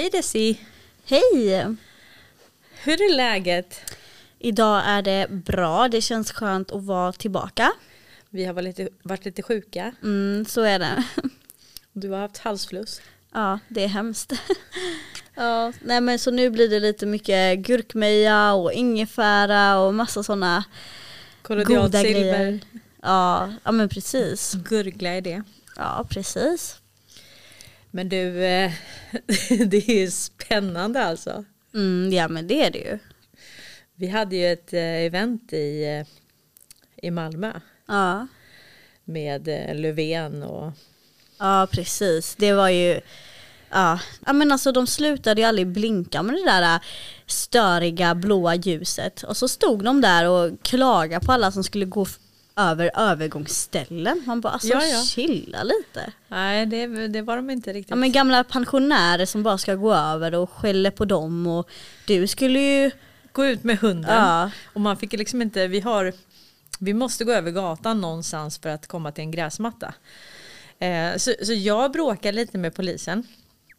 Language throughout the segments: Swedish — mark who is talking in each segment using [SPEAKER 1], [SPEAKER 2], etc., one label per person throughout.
[SPEAKER 1] Hej Desi!
[SPEAKER 2] Hej!
[SPEAKER 1] Hur är läget?
[SPEAKER 2] Idag är det bra, det känns skönt att vara tillbaka.
[SPEAKER 1] Vi har varit lite sjuka.
[SPEAKER 2] Så är det.
[SPEAKER 1] Du har haft halsfluss.
[SPEAKER 2] Ja, det är hemskt. Ja, nej men så nu blir det lite mycket gurkmeja och ingefära och massa sådana goda grejer. Ja, men precis.
[SPEAKER 1] Gurgla är det.
[SPEAKER 2] Ja, precis.
[SPEAKER 1] Men du, det är ju spännande alltså.
[SPEAKER 2] Ja, men det är det ju.
[SPEAKER 1] Vi hade ju ett event i Malmö.
[SPEAKER 2] Ja.
[SPEAKER 1] Med Löfven och...
[SPEAKER 2] Ja, precis. Det var ju... Ja, men alltså de slutade ju aldrig blinka med det där störiga blåa ljuset. Och så stod de där och klagade på alla som skulle gå över övergångsställen. Man bara, chilla lite.
[SPEAKER 1] Nej, det var de inte riktigt.
[SPEAKER 2] Ja, men gamla pensionärer som bara ska gå över och skäller på dem. Och du skulle ju...
[SPEAKER 1] Gå ut med hunden.
[SPEAKER 2] Ja.
[SPEAKER 1] Och man fick liksom inte... Vi måste gå över gatan någonstans för att komma till en gräsmatta. Så jag bråkade lite med polisen.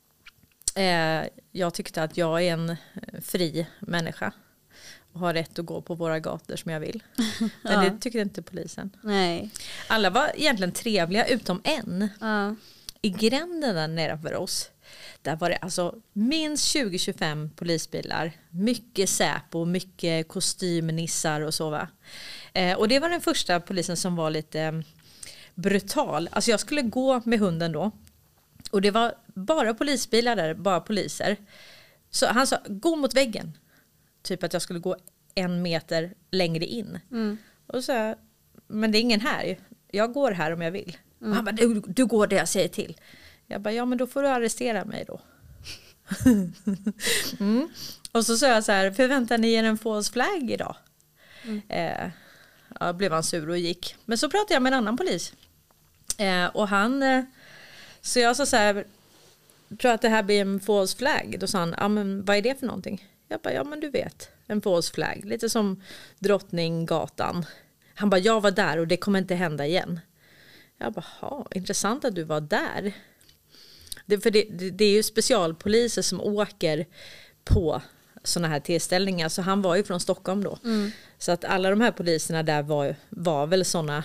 [SPEAKER 1] Jag tyckte att jag är en fri människa och har rätt att gå på våra gator som jag vill. Men det tyckte inte polisen.
[SPEAKER 2] Nej.
[SPEAKER 1] Alla var egentligen trevliga utom en.
[SPEAKER 2] Ja.
[SPEAKER 1] I gränden där nere för oss, där var det alltså minst 20-25 polisbilar. Mycket säpo, mycket kostymnissar och så va. Och det var den första polisen som var lite brutal. Alltså jag skulle gå med hunden då. Och det var bara polisbilar där, bara poliser. Så han sa, gå mot väggen. Typ att jag skulle gå 1 meter längre in. Och så, men det är ingen här. Jag går här om jag vill. Och han bara, du går det jag säger till. Jag bara, ja men då får du arrestera mig då. Och så sa jag så här, förväntar ni er en false flag idag? Blev han sur och gick. Men så pratade jag med en annan polis. Och han... Så jag sa så här, tror att det här blir en false flag? Då sa han, ja men vad är det för någonting? Jag bara, ja men du vet, en false flag. Lite som Drottninggatan. Han bara, jag var där och det kommer inte hända igen. Jag bara, intressant att du var där. För det är ju specialpoliser som åker på sådana här tillställningar. Så han var ju från Stockholm då. Så att alla de här poliserna där var väl sådana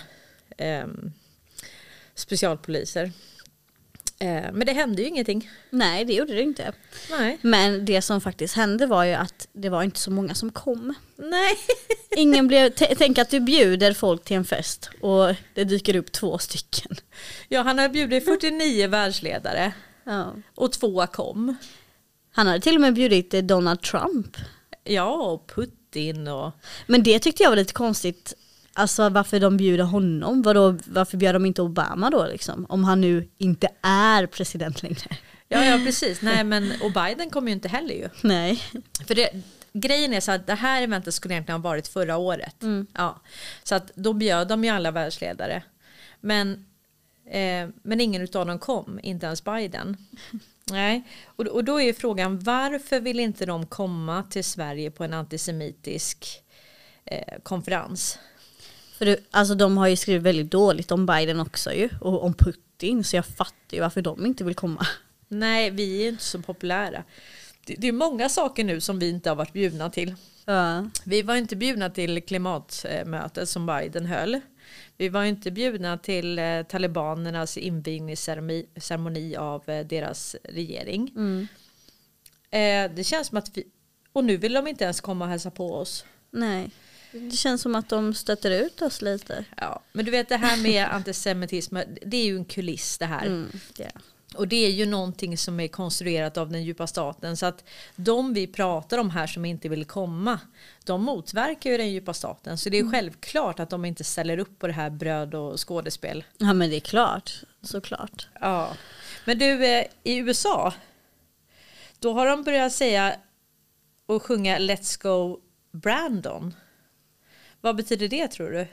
[SPEAKER 1] specialpoliser. Men det hände ju ingenting.
[SPEAKER 2] Nej, det gjorde det inte.
[SPEAKER 1] Nej.
[SPEAKER 2] Men det som faktiskt hände var ju att det var inte så många som kom.
[SPEAKER 1] Nej.
[SPEAKER 2] Ingen blev... Tänk att du bjuder folk till en fest och det dyker upp 2 stycken.
[SPEAKER 1] Ja, han hade bjudit 49 världsledare.
[SPEAKER 2] Ja.
[SPEAKER 1] Och 2 kom.
[SPEAKER 2] Han hade till och med bjudit Donald Trump.
[SPEAKER 1] Ja, och Putin och... Men
[SPEAKER 2] det tyckte jag var lite konstigt. Alltså varför de bjuder honom? Varför bjöd de inte Obama då liksom? Om han nu inte är president längre.
[SPEAKER 1] Ja, precis. Nej, men och Biden kommer ju inte heller ju.
[SPEAKER 2] Nej.
[SPEAKER 1] För grejen är så att det här eventet skulle egentligen ha varit förra året. Ja. Så att då bjöd de ju alla världsledare. Men ingen utav dem kom, inte ens Biden. Nej. Och då är ju frågan, varför vill inte de komma till Sverige på en antisemitisk konferens?
[SPEAKER 2] För alltså de har ju skrivit väldigt dåligt om Biden också ju, och om Putin, så jag fattar ju varför de inte vill komma.
[SPEAKER 1] Nej, vi är inte så populära. Det är många saker nu som vi inte har varit bjudna till. Vi var inte bjudna till klimatmötet som Biden höll. Vi var inte bjudna till talibanernas invigningsceremoni av deras regering. Det känns som att och nu vill de inte ens komma och hälsa på oss.
[SPEAKER 2] Nej. Det känns som att de stöter ut oss lite.
[SPEAKER 1] Ja, men du vet det här med antisemitism, det är ju en kuliss det här.
[SPEAKER 2] Yeah.
[SPEAKER 1] Och det är ju någonting som är konstruerat av den djupa staten. Så att de vi pratar om här som inte vill komma, de motverkar ju den djupa staten. Så det är självklart att de inte ställer upp på det här bröd och skådespel.
[SPEAKER 2] Ja, men det är klart. Såklart.
[SPEAKER 1] Ja. Men du, i USA, då har de börjat säga och sjunga Let's Go Brandon. Vad betyder det, tror du?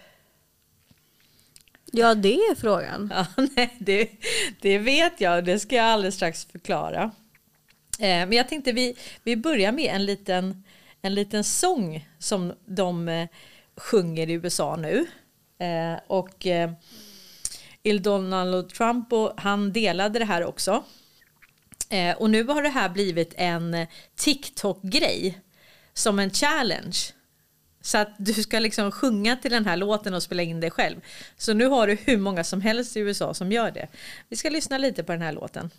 [SPEAKER 2] Ja, det är frågan.
[SPEAKER 1] Ja, nej, det vet jag. Det ska jag alldeles strax förklara. Men jag tänkte vi börjar med en liten sång som de sjunger i USA nu. Och Donald Trump, och han delade det här också. Och nu har det här blivit en TikTok-grej som en challenge. Så att du ska liksom sjunga till den här låten och spela in det själv. Så nu har du hur många som helst i USA som gör det. Vi ska lyssna lite på den här låten.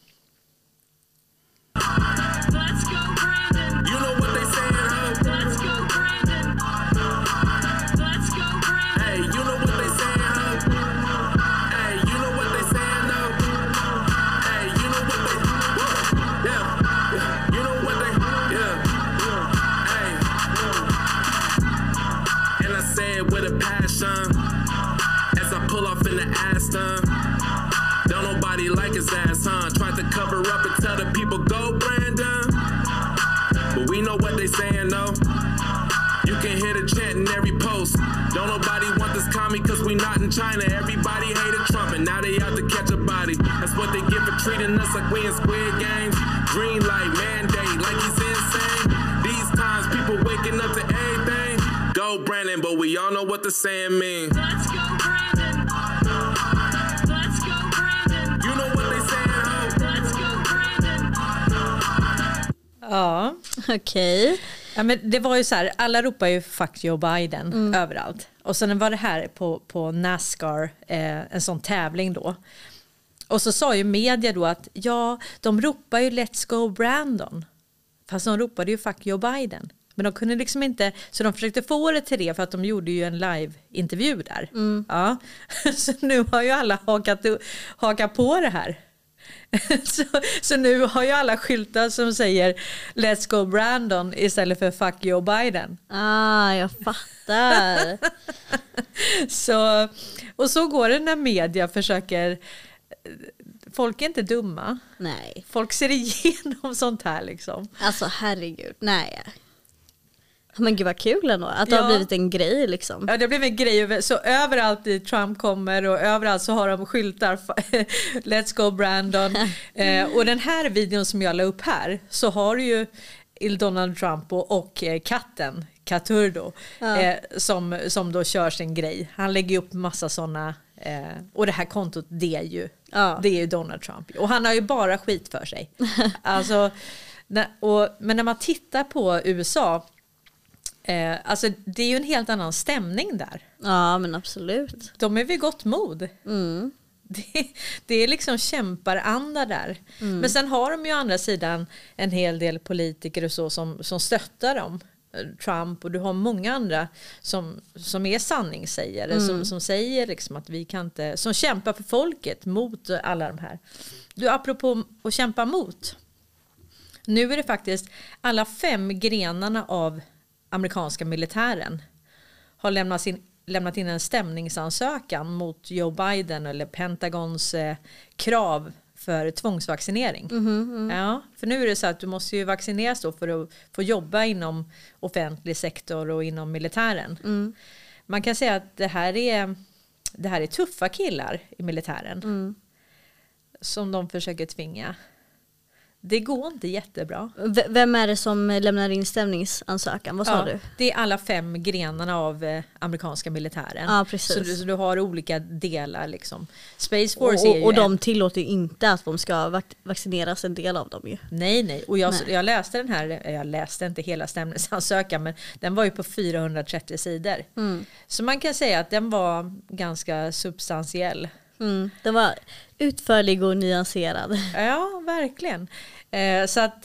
[SPEAKER 3] As I pull off in the Aston, don't nobody like his ass, huh? Tried to cover up and tell the people go Brandon, but we know what they saying though. You can hear the chant in every post. Don't nobody want this commie cause we not in China. Everybody hated Trump and now they out to catch a body. That's what they get for treating us like we in Squid Games. Green light mandate like he's insane. These times people waking up to everything. Go Brandon, but we all know what the saying mean. Let's go Brandon. Let's go Brandon. You know what they saying, ho. Let's go Brandon.
[SPEAKER 1] Ja.
[SPEAKER 2] Okej.
[SPEAKER 1] Ja, men det var ju så här, alla ropar ju fuck Joe Biden överallt. Och sen var det här på NASCAR, en sån tävling då. Och så sa ju media då att ja, de ropar ju let's go Brandon. Fast de ropade ju fuck Joe Biden. Men de kunde liksom inte, så de försökte få det till det för att de gjorde ju en live-intervju där. Ja. Så nu har ju alla hakat på det här. Så nu har ju alla skyltar som säger let's go Brandon istället för fuck Joe Biden.
[SPEAKER 2] Jag fattar.
[SPEAKER 1] Så går det när media försöker. Folk är inte dumma.
[SPEAKER 2] Nej.
[SPEAKER 1] Folk ser igenom sånt här liksom.
[SPEAKER 2] Alltså herregud, nej. Men gud vad kul ändå, att det har blivit en grej liksom.
[SPEAKER 1] Ja, det blev en grej. Så överallt dit Trump kommer och överallt så har de skyltar let's go Brandon. Och den här videon som jag la upp här så har du ju Donald Trump och katten Caturdo som då kör sin grej. Han lägger upp massa sådana och det här kontot det är ju Donald Trump. Och han har ju bara skit för sig. Alltså, men när man tittar på USA, alltså det är ju en helt annan stämning där.
[SPEAKER 2] Ja, men absolut.
[SPEAKER 1] De är vid gott mod. Det är liksom kämparanda där. Men sen har de ju å andra sidan en hel del politiker och så som stöttar dem. Trump, och du har många andra som är sanningssägare, som säger liksom att vi kan inte, som kämpar för folket mot alla de här. Du, apropå att kämpa mot. Nu är det faktiskt alla 5 grenarna av amerikanska militären har lämnat in en stämningsansökan mot Joe Biden eller Pentagons krav för tvångsvaccinering. Ja, för nu är det så att du måste ju vaccineras då för att få jobba inom offentlig sektor och inom militären. Man kan säga att det här är tuffa killar i militären som de försöker tvinga. Det går inte jättebra.
[SPEAKER 2] Vem är det som lämnar in stämningsansökan? Vad sa du?
[SPEAKER 1] Det är alla 5 grenarna av amerikanska militären.
[SPEAKER 2] Ja, precis.
[SPEAKER 1] Så du har olika delar liksom. Space Force är ju
[SPEAKER 2] och de tillåter ju inte att de ska vaccineras, en del av dem ju.
[SPEAKER 1] Nej. Och jag läste den här, jag läste inte hela stämningsansökan, men den var ju på 430 sidor. Så man kan säga att den var ganska substantiell.
[SPEAKER 2] Den var utförlig och nyanserad.
[SPEAKER 1] Ja, verkligen. Så att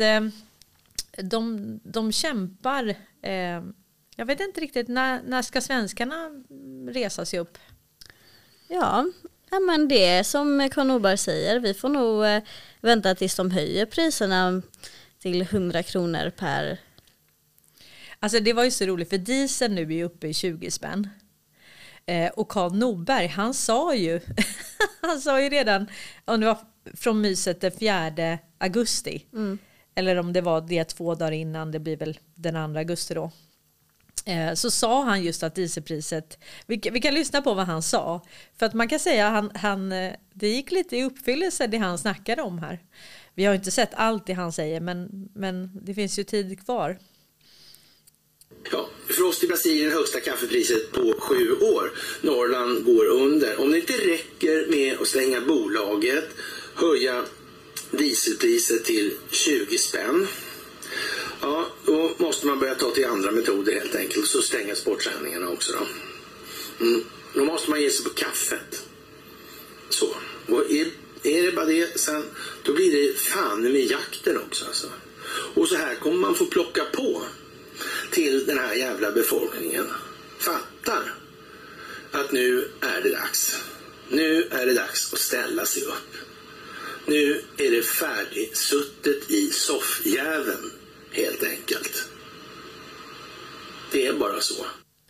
[SPEAKER 1] de kämpar. Jag vet inte riktigt, när ska svenskarna resa sig upp?
[SPEAKER 2] Ja, men det är som Carl Norberg säger. Vi får nog vänta tills de höjer priserna till 100 kronor per. Alltså
[SPEAKER 1] det var ju så roligt, för diesel nu är uppe i 20 spänn. Och Carl Norberg, han sa ju redan, om det var från myset den 4 augusti, eller om det var det 2 dagar innan, det blir väl den 2 augusti då, så sa han just att dieselpriset, vi kan lyssna på vad han sa, för att man kan säga han det gick lite i uppfyllelse det han snackade om här. Vi har inte sett allt det han säger, men det finns ju tid kvar.
[SPEAKER 4] Ja, frost i Brasilien, högsta kaffepriset på 7 år. Norrland går under. Om det inte räcker med att stänga bolaget, höja dieselpriset till 20 spänn. Ja, då måste man börja ta till andra metoder helt enkelt. Och så stänga sportsändningarna också då. Då måste man ge sig på kaffet. Så. Och är det bara det, sen, då blir det fan med jakten också alltså. Och så här kommer man få plocka på till den här jävla befolkningen. Fattar att nu är det dags. Nu är det dags att ställa sig upp. Nu är det färdigsuttet i soffjäveln helt enkelt. Det är bara så.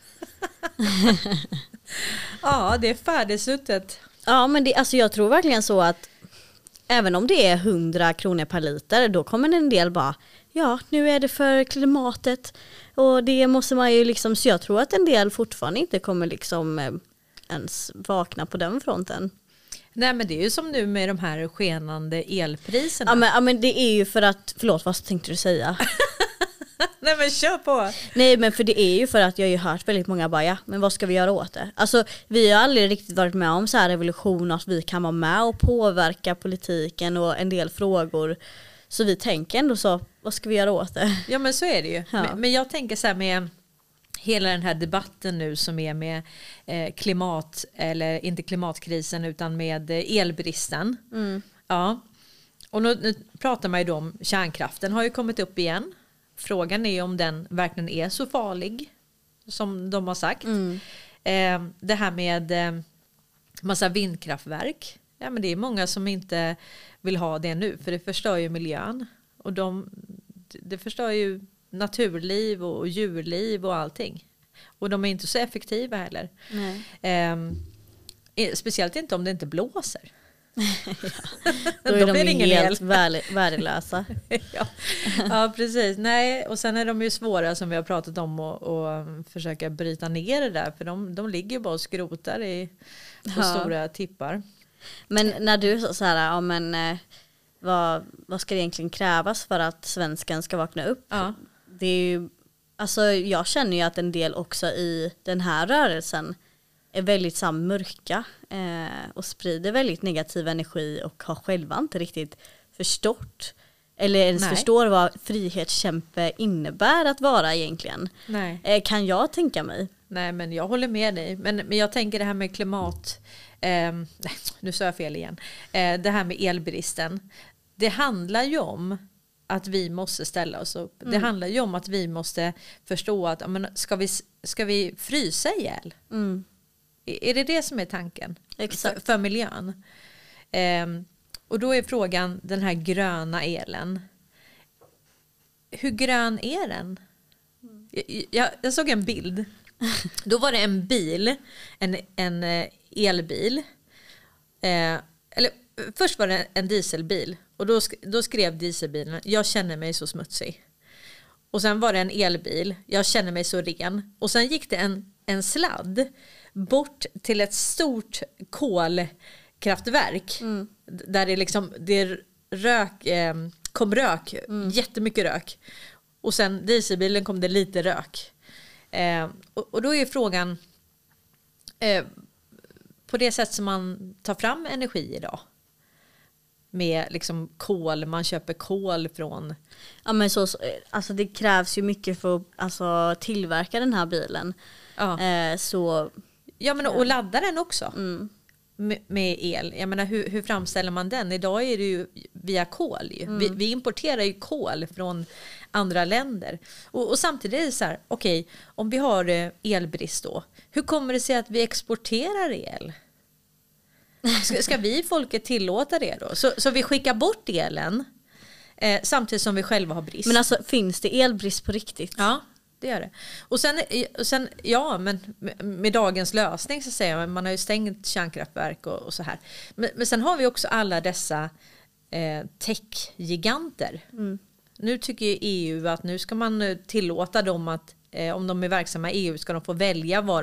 [SPEAKER 1] Ja, det är färdigsuttet.
[SPEAKER 2] Ja, men alltså jag tror verkligen så att även om det är 100 kronor per liter, då kommer en del bara, ja, nu är det för klimatet och det måste man ju liksom, så jag tror att en del fortfarande inte kommer liksom ens vakna på den fronten.
[SPEAKER 1] Nej, men det är ju som nu med de här skenande elpriserna.
[SPEAKER 2] Ja, men det är ju för att, förlåt, vad tänkte du säga?
[SPEAKER 1] Nej, men kör på.
[SPEAKER 2] Nej, men för det är ju för att jag har ju hört väldigt många bara, ja, men vad ska vi göra åt det? Alltså vi har aldrig riktigt varit med om så här revolution, att vi kan vara med och påverka politiken och en del frågor. Så vi tänker ändå så, vad ska vi göra åt det?
[SPEAKER 1] Ja, men så är det ju.
[SPEAKER 2] Ja.
[SPEAKER 1] Men jag tänker så här med hela den här debatten nu som är med klimat, eller inte klimatkrisen utan med elbristen. Ja. Och nu pratar man ju då om kärnkraften har ju kommit upp igen. Frågan är om den verkligen är så farlig som de har sagt. Det här med massa vindkraftverk. Ja, men det är många som inte vill ha det nu, för det förstör ju miljön. Och det förstör ju naturliv och djurliv och allting. Och de är inte så effektiva heller. Speciellt inte om det inte blåser.
[SPEAKER 2] Då är de helt värdelösa.
[SPEAKER 1] Ja, precis. Nej, och sen är de ju svåra som vi har pratat om och försöka bryta ner det där. För de ligger ju bara och skrotar på stora tippar.
[SPEAKER 2] Men när du så här, ja, men vad ska det egentligen krävas för att svensken ska vakna upp?
[SPEAKER 1] Ja.
[SPEAKER 2] Det är ju, alltså jag känner ju att en del också i den här rörelsen är väldigt mörka och sprider väldigt negativ energi och har själva inte riktigt förstått eller ens förstår vad frihetskämpe innebär att vara egentligen.
[SPEAKER 1] Nej.
[SPEAKER 2] Kan jag tänka mig.
[SPEAKER 1] Nej, men jag håller med dig. Men jag tänker det här med klimat, nu sa jag fel igen. Det här med elbristen. Det handlar ju om att vi måste ställa oss upp. Det handlar ju om att vi måste förstå att ska vi frysa ihjäl? Är det som är tanken?
[SPEAKER 2] Exakt.
[SPEAKER 1] För miljön? Och då är frågan, den här gröna elen. Hur grön är den? Jag såg en bild. Då var det en bil, en elbil. Eller först var det en dieselbil. Och då skrev dieselbilen, jag känner mig så smutsig. Och sen var det en elbil, jag känner mig så ren. Och sen gick det en sladd bort till ett stort kolkraftverk. Där det kom rök, jättemycket rök. Och sen dieselbilen kom det lite rök. Och då är frågan, på det sätt som man tar fram energi idag. Med liksom kol, man köper kol från.
[SPEAKER 2] Ja, men alltså det krävs ju mycket för att tillverka den här bilen.
[SPEAKER 1] Ja. Ja, men och ladda den också. Med el. Jag menar, hur framställer man den? Idag är det ju via kol. Vi importerar ju kol från andra länder. Och samtidigt är det så här, okej, om vi har elbrist då, hur kommer det sig att vi exporterar el? Ska vi folket tillåta det då? Så vi skickar bort elen samtidigt som vi själva har brist.
[SPEAKER 2] Men alltså, finns det elbrist på riktigt?
[SPEAKER 1] Ja, det gör det. Och sen ja, men med dagens lösning så säger man har ju stängt kärnkraftverk och så här. Men sen har vi också alla dessa techgiganter. Nu tycker ju EU att nu ska man tillåta dem att om de är verksamma i EU ska de få välja vad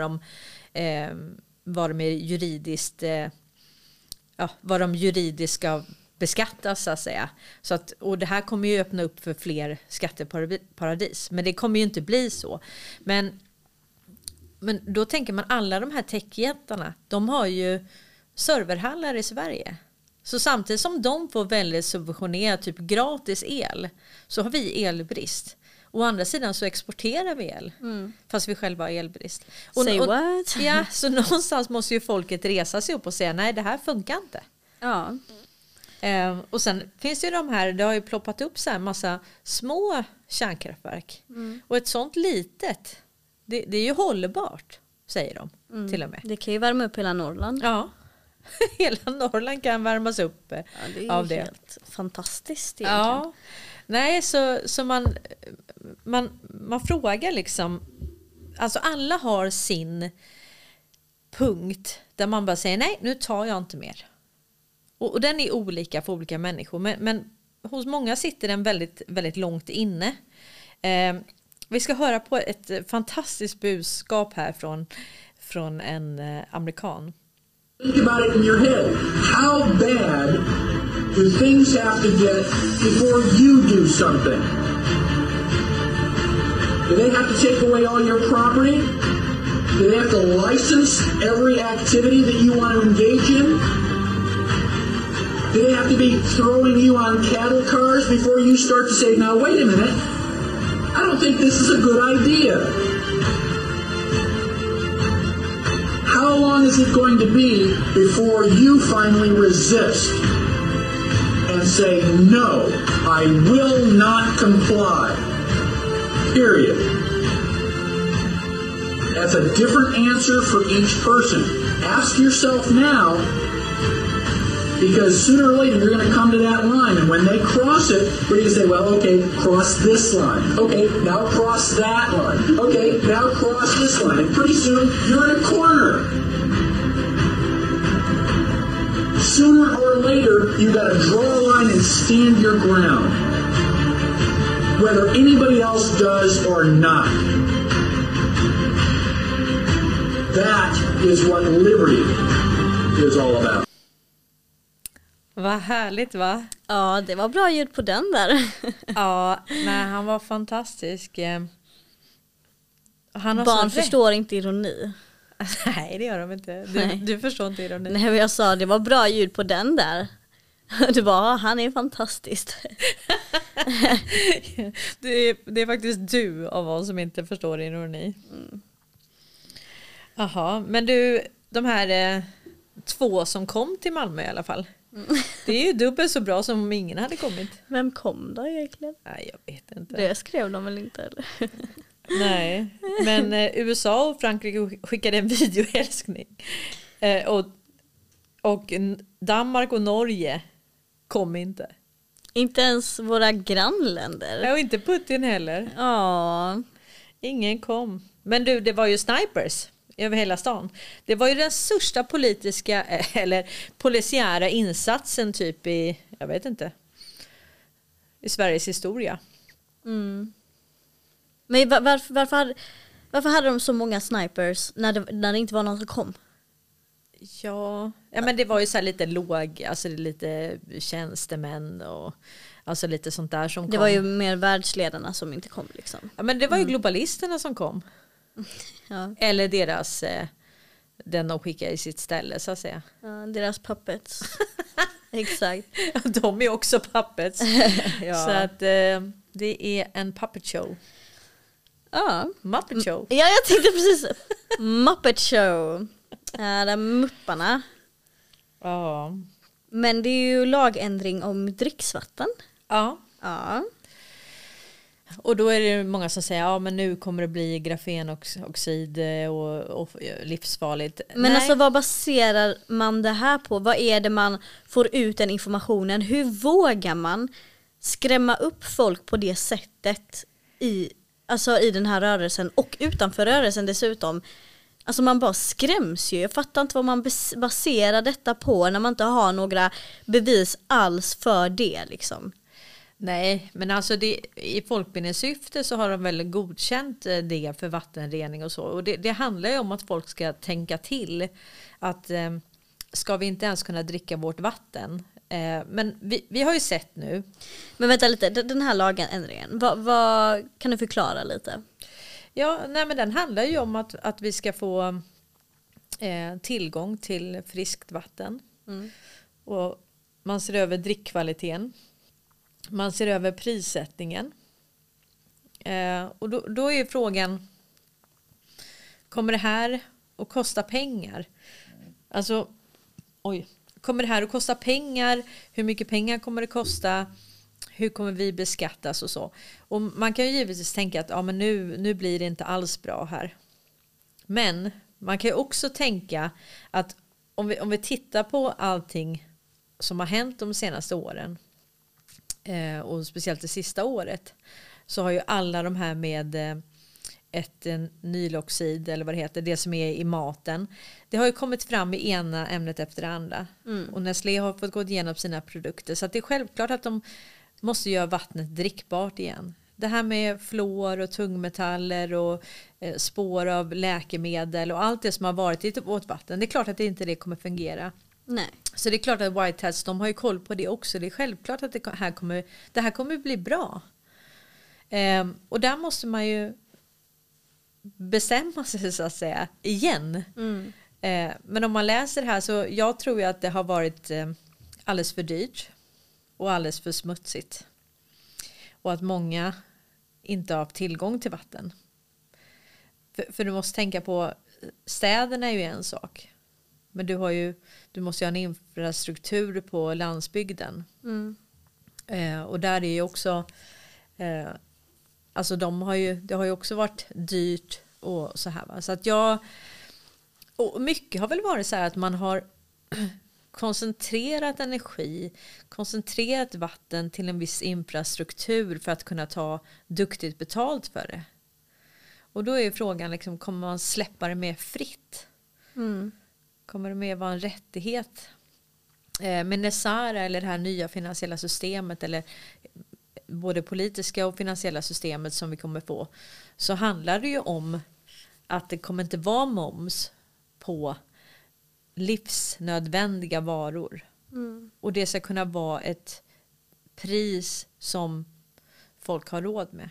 [SPEAKER 1] de är juridiskt vad de juridiskt ska beskattas så att säga. Och det här kommer ju öppna upp för fler skatteparadis. Men det kommer ju inte bli så. Men då tänker man alla de här techjättarna, de har ju serverhallar i Sverige. Så samtidigt som de får väldigt subventionerad typ gratis el, så har vi elbrist. Å andra sidan så exporterar vi el, fast vi själva har elbrist.
[SPEAKER 2] Say what?
[SPEAKER 1] Ja, så någonstans måste ju folket resa sig upp och säga nej, det här funkar inte.
[SPEAKER 2] Ja.
[SPEAKER 1] Och sen finns det ju de här, det har ju ploppat upp så här massa små kärnkraftverk. Och ett sånt litet, det är ju hållbart, säger de till och med.
[SPEAKER 2] Det kan ju värma upp hela Norrland.
[SPEAKER 1] Ja, hela Norrland kan värmas upp
[SPEAKER 2] Ja, det är
[SPEAKER 1] av
[SPEAKER 2] ju
[SPEAKER 1] det.
[SPEAKER 2] helt fantastiskt egentligen.
[SPEAKER 1] Ja, nej så man frågar liksom, alltså alla har sin punkt där man bara säger nej, nu tar jag inte mer. Och den är olika för olika människor, men hos många sitter den väldigt, väldigt långt inne. Vi ska höra på ett fantastiskt budskap här från en amerikan.
[SPEAKER 5] Think about it in your head. How bad do things have to get before you do something? Do they have to take away all your property? Do they have to license every activity that you want to engage in? Do they have to be throwing you on cattle cars before you start to say, now wait a minute, I don't think this is a good idea? How long is it going to be before you finally resist and say, no, I will not comply? Period. That's a different answer for each person. Ask yourself now, because sooner or later you're going to come to that line, and when they cross it, we're going to say, well, okay, cross this line. Okay, now cross that line. Okay, now cross this line. And pretty soon you're in a corner. Sooner or later, you got to draw a line and stand your ground, whether anybody else does or not. That is what liberty is all about.
[SPEAKER 1] Vad härligt, va?
[SPEAKER 2] Ja, det var bra ljud på den där.
[SPEAKER 1] Ja, nej, han var fantastisk. Han har
[SPEAKER 2] Barn
[SPEAKER 1] så rätt.
[SPEAKER 2] förstår inte ironi.
[SPEAKER 1] Nej, det gör de inte.
[SPEAKER 2] Nej.
[SPEAKER 1] Du förstår inte ironi.
[SPEAKER 2] Nej, men jag sa det var bra ljud på den där. Du bara, han är fantastisk.
[SPEAKER 1] Det är faktiskt du av oss som inte förstår ironi. Jaha, men du, de här 2 som kom till Malmö i alla fall. Det är ju dubbelt så bra som om ingen hade kommit.
[SPEAKER 2] Vem kom då egentligen?
[SPEAKER 1] Nej, jag vet inte.
[SPEAKER 2] Det skrev de väl inte, eller?
[SPEAKER 1] Nej, men USA och Frankrike skickade en videohälsning. Och Danmark och Norge kom inte.
[SPEAKER 2] Inte ens våra grannländer.
[SPEAKER 1] Och inte Putin heller.
[SPEAKER 2] Ja.
[SPEAKER 1] Ingen kom. Men du, det var ju snipers över hela stan. Det var ju den största politiska eller polisiära insatsen typ i, jag vet inte, i Sveriges historia.
[SPEAKER 2] Men varför hade de så många snipers när det inte var någon som kom?
[SPEAKER 1] Ja, men det var ju så här lite låg, alltså lite tjänstemän och alltså lite sånt där som kom.
[SPEAKER 2] Det var ju mer världsledarna som inte kom liksom.
[SPEAKER 1] Ja, men det var ju globalisterna som kom.
[SPEAKER 2] Ja.
[SPEAKER 1] Eller deras, den de skickade i sitt ställe så att säga.
[SPEAKER 2] Ja, deras puppets. Exakt.
[SPEAKER 1] De är också puppets.
[SPEAKER 2] Ja.
[SPEAKER 1] Så att det är en puppet show.
[SPEAKER 2] Ja.
[SPEAKER 1] Muppet show.
[SPEAKER 2] Ja, jag tänkte precis. Muppet show. Där mupparna.
[SPEAKER 1] Ja.
[SPEAKER 2] Men det är ju lagändring om dricksvatten.
[SPEAKER 1] Ja.
[SPEAKER 2] Ja.
[SPEAKER 1] Och då är det många som säger ja men nu kommer det bli grafenoxid och livsfarligt.
[SPEAKER 2] Men
[SPEAKER 1] Nej.
[SPEAKER 2] alltså vad baserar man det här på? Vad är det man får ut den informationen? Hur vågar man skrämma upp folk på det sättet i den här rörelsen och utanför rörelsen dessutom? Alltså man bara skräms ju. Jag fattar inte vad man baserar detta på när man inte har några bevis alls för det liksom.
[SPEAKER 1] Nej, men alltså i folkbildningssyfte så har de väl godkänt det för vattenrening och så. Och det handlar ju om att folk ska tänka till att ska vi inte ens kunna dricka vårt vatten? Men vi har ju sett nu.
[SPEAKER 2] Men vänta lite, den här lagändringen, vad kan du förklara lite?
[SPEAKER 1] Ja, nej men den handlar ju om att vi ska få tillgång till friskt vatten. Och Man ser över drickkvaliteten. Man ser över prissättningen. Och då är frågan, kommer det här att kosta pengar? Alltså, kommer det här att kosta pengar? Hur mycket pengar kommer det kosta? Hur kommer vi beskattas och så? Och man kan ju givetvis tänka att men nu blir det inte alls bra här. Men man kan ju också tänka att om vi tittar på allting som har hänt de senaste åren och speciellt det sista året, så har ju alla de här med etanyloxid eller vad det heter, det som är i maten, det har ju kommit fram i ena ämnet efter det andra. Och Nestlé har fått gå igenom sina produkter, så att det är självklart att de måste göra vattnet drickbart igen. Det här med fluor och tungmetaller och spår av läkemedel och allt det som har varit i vårt vatten, det är klart att det kommer fungera.
[SPEAKER 2] Nej.
[SPEAKER 1] Så det är klart att White Hats, de har ju koll på det också. Det är självklart att det här kommer bli bra. Och där måste man ju bestämma sig, så att säga, igen. Men om man läser här, så jag tror ju att det har varit alldeles för dyrt och alldeles för smutsigt. Och att många inte har haft tillgång till vatten. För du måste tänka på, städerna är ju en sak. Men du måste ju ha en infrastruktur på landsbygden. Och där är ju också alltså det har ju också varit dyrt och så här, va? Så att och mycket har väl varit så här att man har koncentrerat energi, koncentrerat vatten till en viss infrastruktur för att kunna ta duktigt betalt för det. Och då är ju frågan liksom, kommer man släppa det mer fritt? Kommer det mer vara en rättighet? Med Nesara eller det här nya finansiella systemet, eller både politiska och finansiella systemet som vi kommer få, så handlar det ju om att det kommer inte vara moms på livsnödvändiga varor. Och det ska kunna vara ett pris som folk har råd med.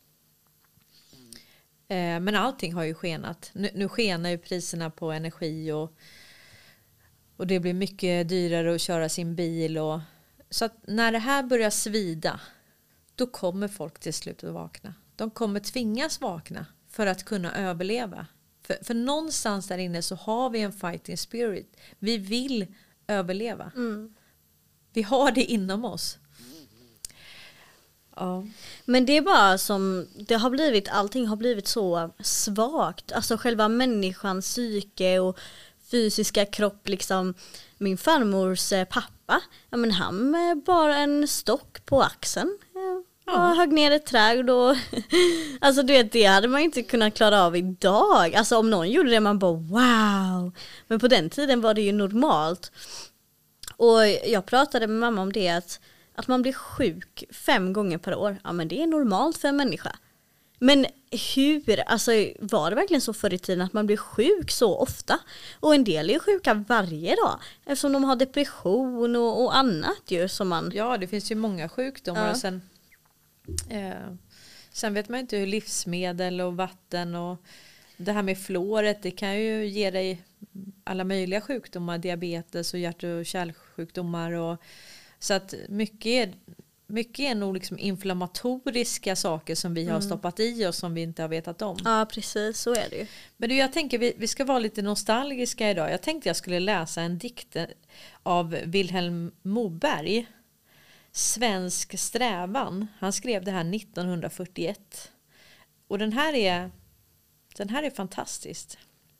[SPEAKER 1] Men allting har ju skenat. Nu skenar ju priserna på energi och det blir mycket dyrare att köra sin bil. Så att när det här börjar svida, då kommer folk till slut att vakna. De kommer tvingas vakna för att kunna överleva. För någonstans där inne så har vi en fighting spirit. Vi vill överleva. Vi har det inom oss. Ja.
[SPEAKER 2] Men det är bara som allting har blivit så svagt. Alltså själva människans psyke och fysiska kropp liksom. Min farmors pappa, han bara en stock på axeln. Och högg ner ett träd och alltså du vet, det hade man inte kunnat klara av idag. Alltså om någon gjorde det, man bara wow. Men på den tiden var det ju normalt. Och jag pratade med mamma om det, att man blir sjuk 5 gånger per år. Ja, men det är normalt för en människa. Men var det verkligen så förr i tiden att man blir sjuk så ofta? Och en del är sjuka varje dag eftersom de har depression och annat ju som man...
[SPEAKER 1] Ja, det finns ju många sjukdomar. Och sen vet man inte hur livsmedel och vatten och det här med fluoret, det kan ju ge dig alla möjliga sjukdomar, diabetes och hjärt- och kärlsjukdomar. Så att mycket är nog liksom inflammatoriska saker som vi har stoppat i oss som vi inte har vetat om.
[SPEAKER 2] Ja, precis, så är det ju.
[SPEAKER 1] Men jag tänker vi ska vara lite nostalgiska idag. Jag tänkte jag skulle läsa en dikt av Vilhelm Moberg. Svensk strävan. Han skrev det här 1941. Och den här är fantastisk.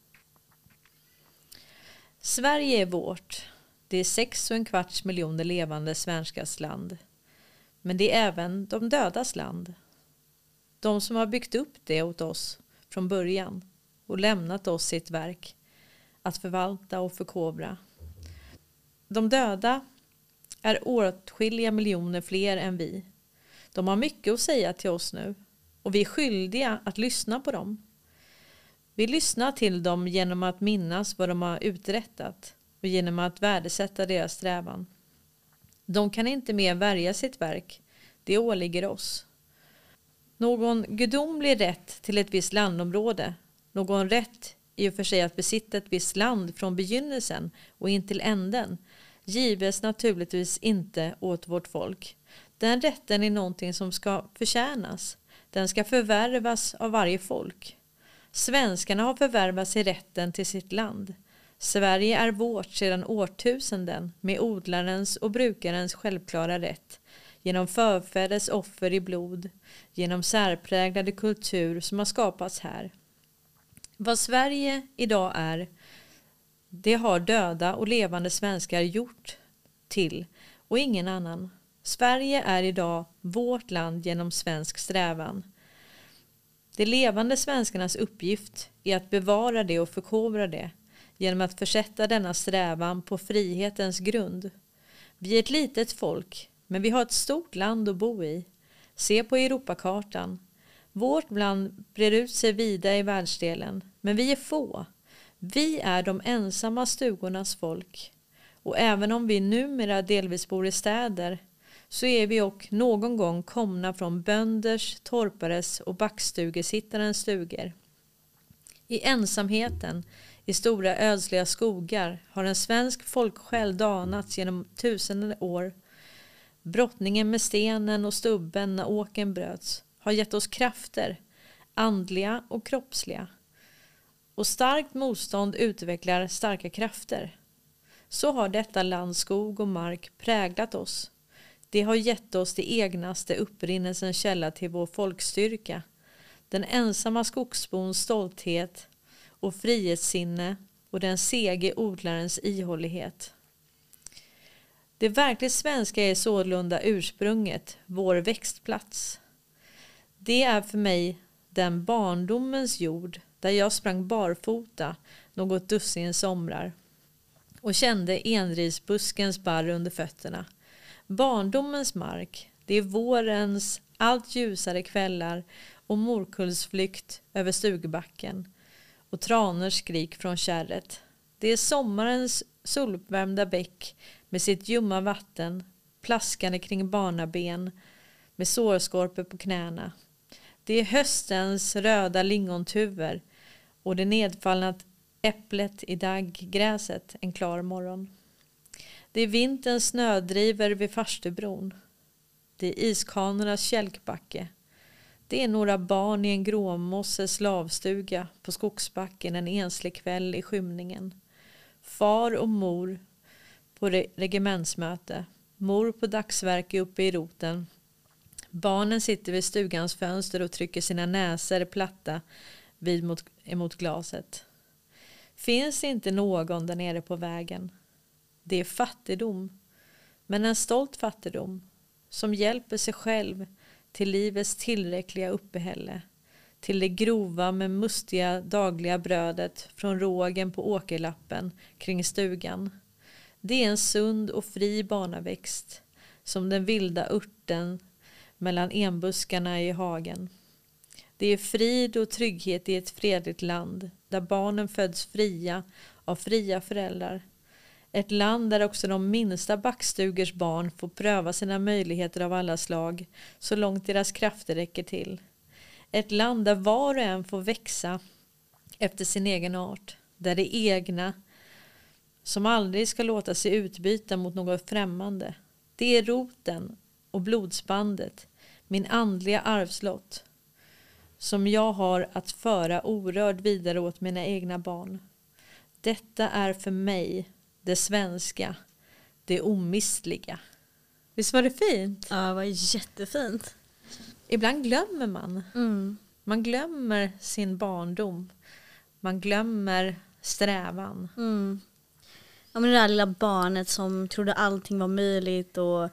[SPEAKER 1] Sverige är vårt. Det är 6,25 miljoner levande svenskars land. Men det är även de dödas land. De som har byggt upp det åt oss från början och lämnat oss sitt verk att förvalta och förkovra. De döda är åtskilliga miljoner fler än vi. De har mycket att säga till oss nu och vi är skyldiga att lyssna på dem. Vi lyssnar till dem genom att minnas vad de har uträttat och genom att värdesätta deras strävan. De kan inte mer värja sitt verk. Det åligger oss. Någon gudomlig rätt till ett visst landområde, någon rätt i och för sig att besitta ett visst land från begynnelsen och in till änden, gives naturligtvis inte åt vårt folk. Den rätten är någonting som ska förtjänas. Den ska förvärvas av varje folk. Svenskarna har förvärvat sig rätten till sitt land. Sverige är vårt sedan årtusenden med odlarens och brukarens självklara rätt. Genom förfäders offer i blod. Genom särpräglade kultur som har skapats här. Vad Sverige idag är, det har döda och levande svenskar gjort till och ingen annan. Sverige är idag vårt land genom svensk strävan. De levande svenskarnas uppgift är att bevara det och förkovra det genom att försätta denna strävan på frihetens grund. Vi är ett litet folk, men vi har ett stort land att bo i. Se på Europakartan. Vårt land breder ut sig vida i världsdelen, men vi är få. Vi är de ensamma stugornas folk. Och även om vi numera delvis bor i städer, så är vi och någon gång komna från bönders, torpares och backstugesittarens stugor. I ensamheten, i stora ödsliga skogar, har en svensk folksjäl danats genom tusenden år. Brottningen med stenen och stubben när åken bröts har gett oss krafter, andliga och kroppsliga. Och starkt motstånd utvecklar starka krafter. Så har detta land, skog och mark präglat oss. Det har gett oss det egnaste upprinnelsens källa till vår folkstyrka. Den ensamma skogsbons stolthet och frihetssinne och den sege odlarens ihållighet. Det verkligt svenska är sålunda ursprunget, vår växtplats. Det är för mig den barndomens jord där jag sprang barfota något dussin somrar och kände enrisbuskens barr under fötterna. Barndomens mark, det är vårens allt ljusare kvällar och morkullsflykt över stugbacken och traners skrik från kärret. Det är sommarens soluppvärmda bäck med sitt ljumma vatten, plaskande kring barnaben med sårskorpor på knäna. Det är höstens röda lingontuver och det nedfallna äpplet i daggräset en klar morgon. Det är vinterns snödriver vid Farstubron. Det är iskanornas kälkbacke. Det är några barn i en gråmosses lavstuga på skogsbacken en enslig kväll i skymningen. Far och mor på regementsmöte. Mor på dagsverke uppe i roten. Barnen sitter vid stugans fönster och trycker sina näsor platta emot glaset. Finns inte någon där nere på vägen. Det är fattigdom, men en stolt fattigdom som hjälper sig själv till livets tillräckliga uppehälle, till det grova men mustiga dagliga brödet från rågen på åkerlappen kring stugan. Det är en sund och fri barnaväxt, som den vilda örten mellan enbuskarna i hagen. Det är frid och trygghet i ett fredligt land, där barnen föds fria av fria föräldrar. Ett land där också de minsta backstugers barn får pröva sina möjligheter av alla slag, så långt deras krafter räcker till. Ett land där var och en får växa efter sin egen art, där det egna, som aldrig ska låta sig utbyta mot något främmande. Det är roten och blodsbandet, min andliga arvslott, som jag har att föra orörd vidare åt mina egna barn. Detta är för mig det svenska, det omistliga. Visst var det fint?
[SPEAKER 2] Ja, det var jättefint.
[SPEAKER 1] Ibland glömmer man. Man glömmer sin barndom. Man glömmer strävan.
[SPEAKER 2] Ja, men det där lilla barnet som trodde allting var möjligt och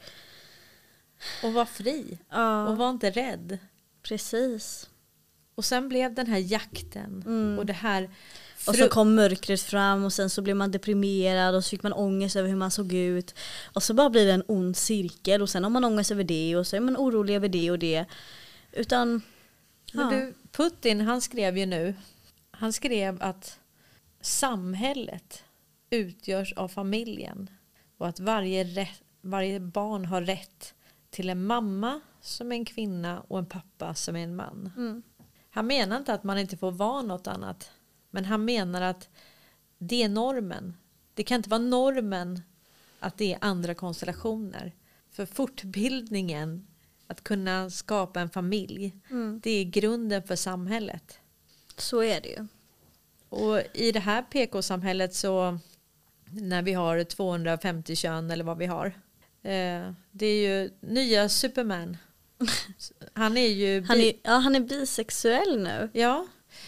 [SPEAKER 1] var fri.
[SPEAKER 2] Ja.
[SPEAKER 1] Och var inte rädd.
[SPEAKER 2] Precis.
[SPEAKER 1] Och sen blev den här jakten. Och det här...
[SPEAKER 2] Och så kom mörkret fram och sen så blev man deprimerad och så fick man ångest över hur man såg ut. Och så bara blir det en ond cirkel och sen har man ångest över det och så är man orolig över det och det. Utan...
[SPEAKER 1] Men du, Putin, han skrev ju nu. Han skrev att samhället utgörs av familjen. Och att varje barn har rätt till en mamma som är en kvinna och en pappa som är en man. Han menar inte att man inte får vara något annat. Men han menar att det är normen. Det kan inte vara normen att det är andra konstellationer. För fortbildningen, att kunna skapa en familj, det är grunden för samhället.
[SPEAKER 2] Så är det ju.
[SPEAKER 1] Och i det här PK-samhället så, när vi har 250 kön eller vad vi har, det är ju nya Superman. Han är ju...
[SPEAKER 2] Han är bisexuell nu.
[SPEAKER 1] Ja.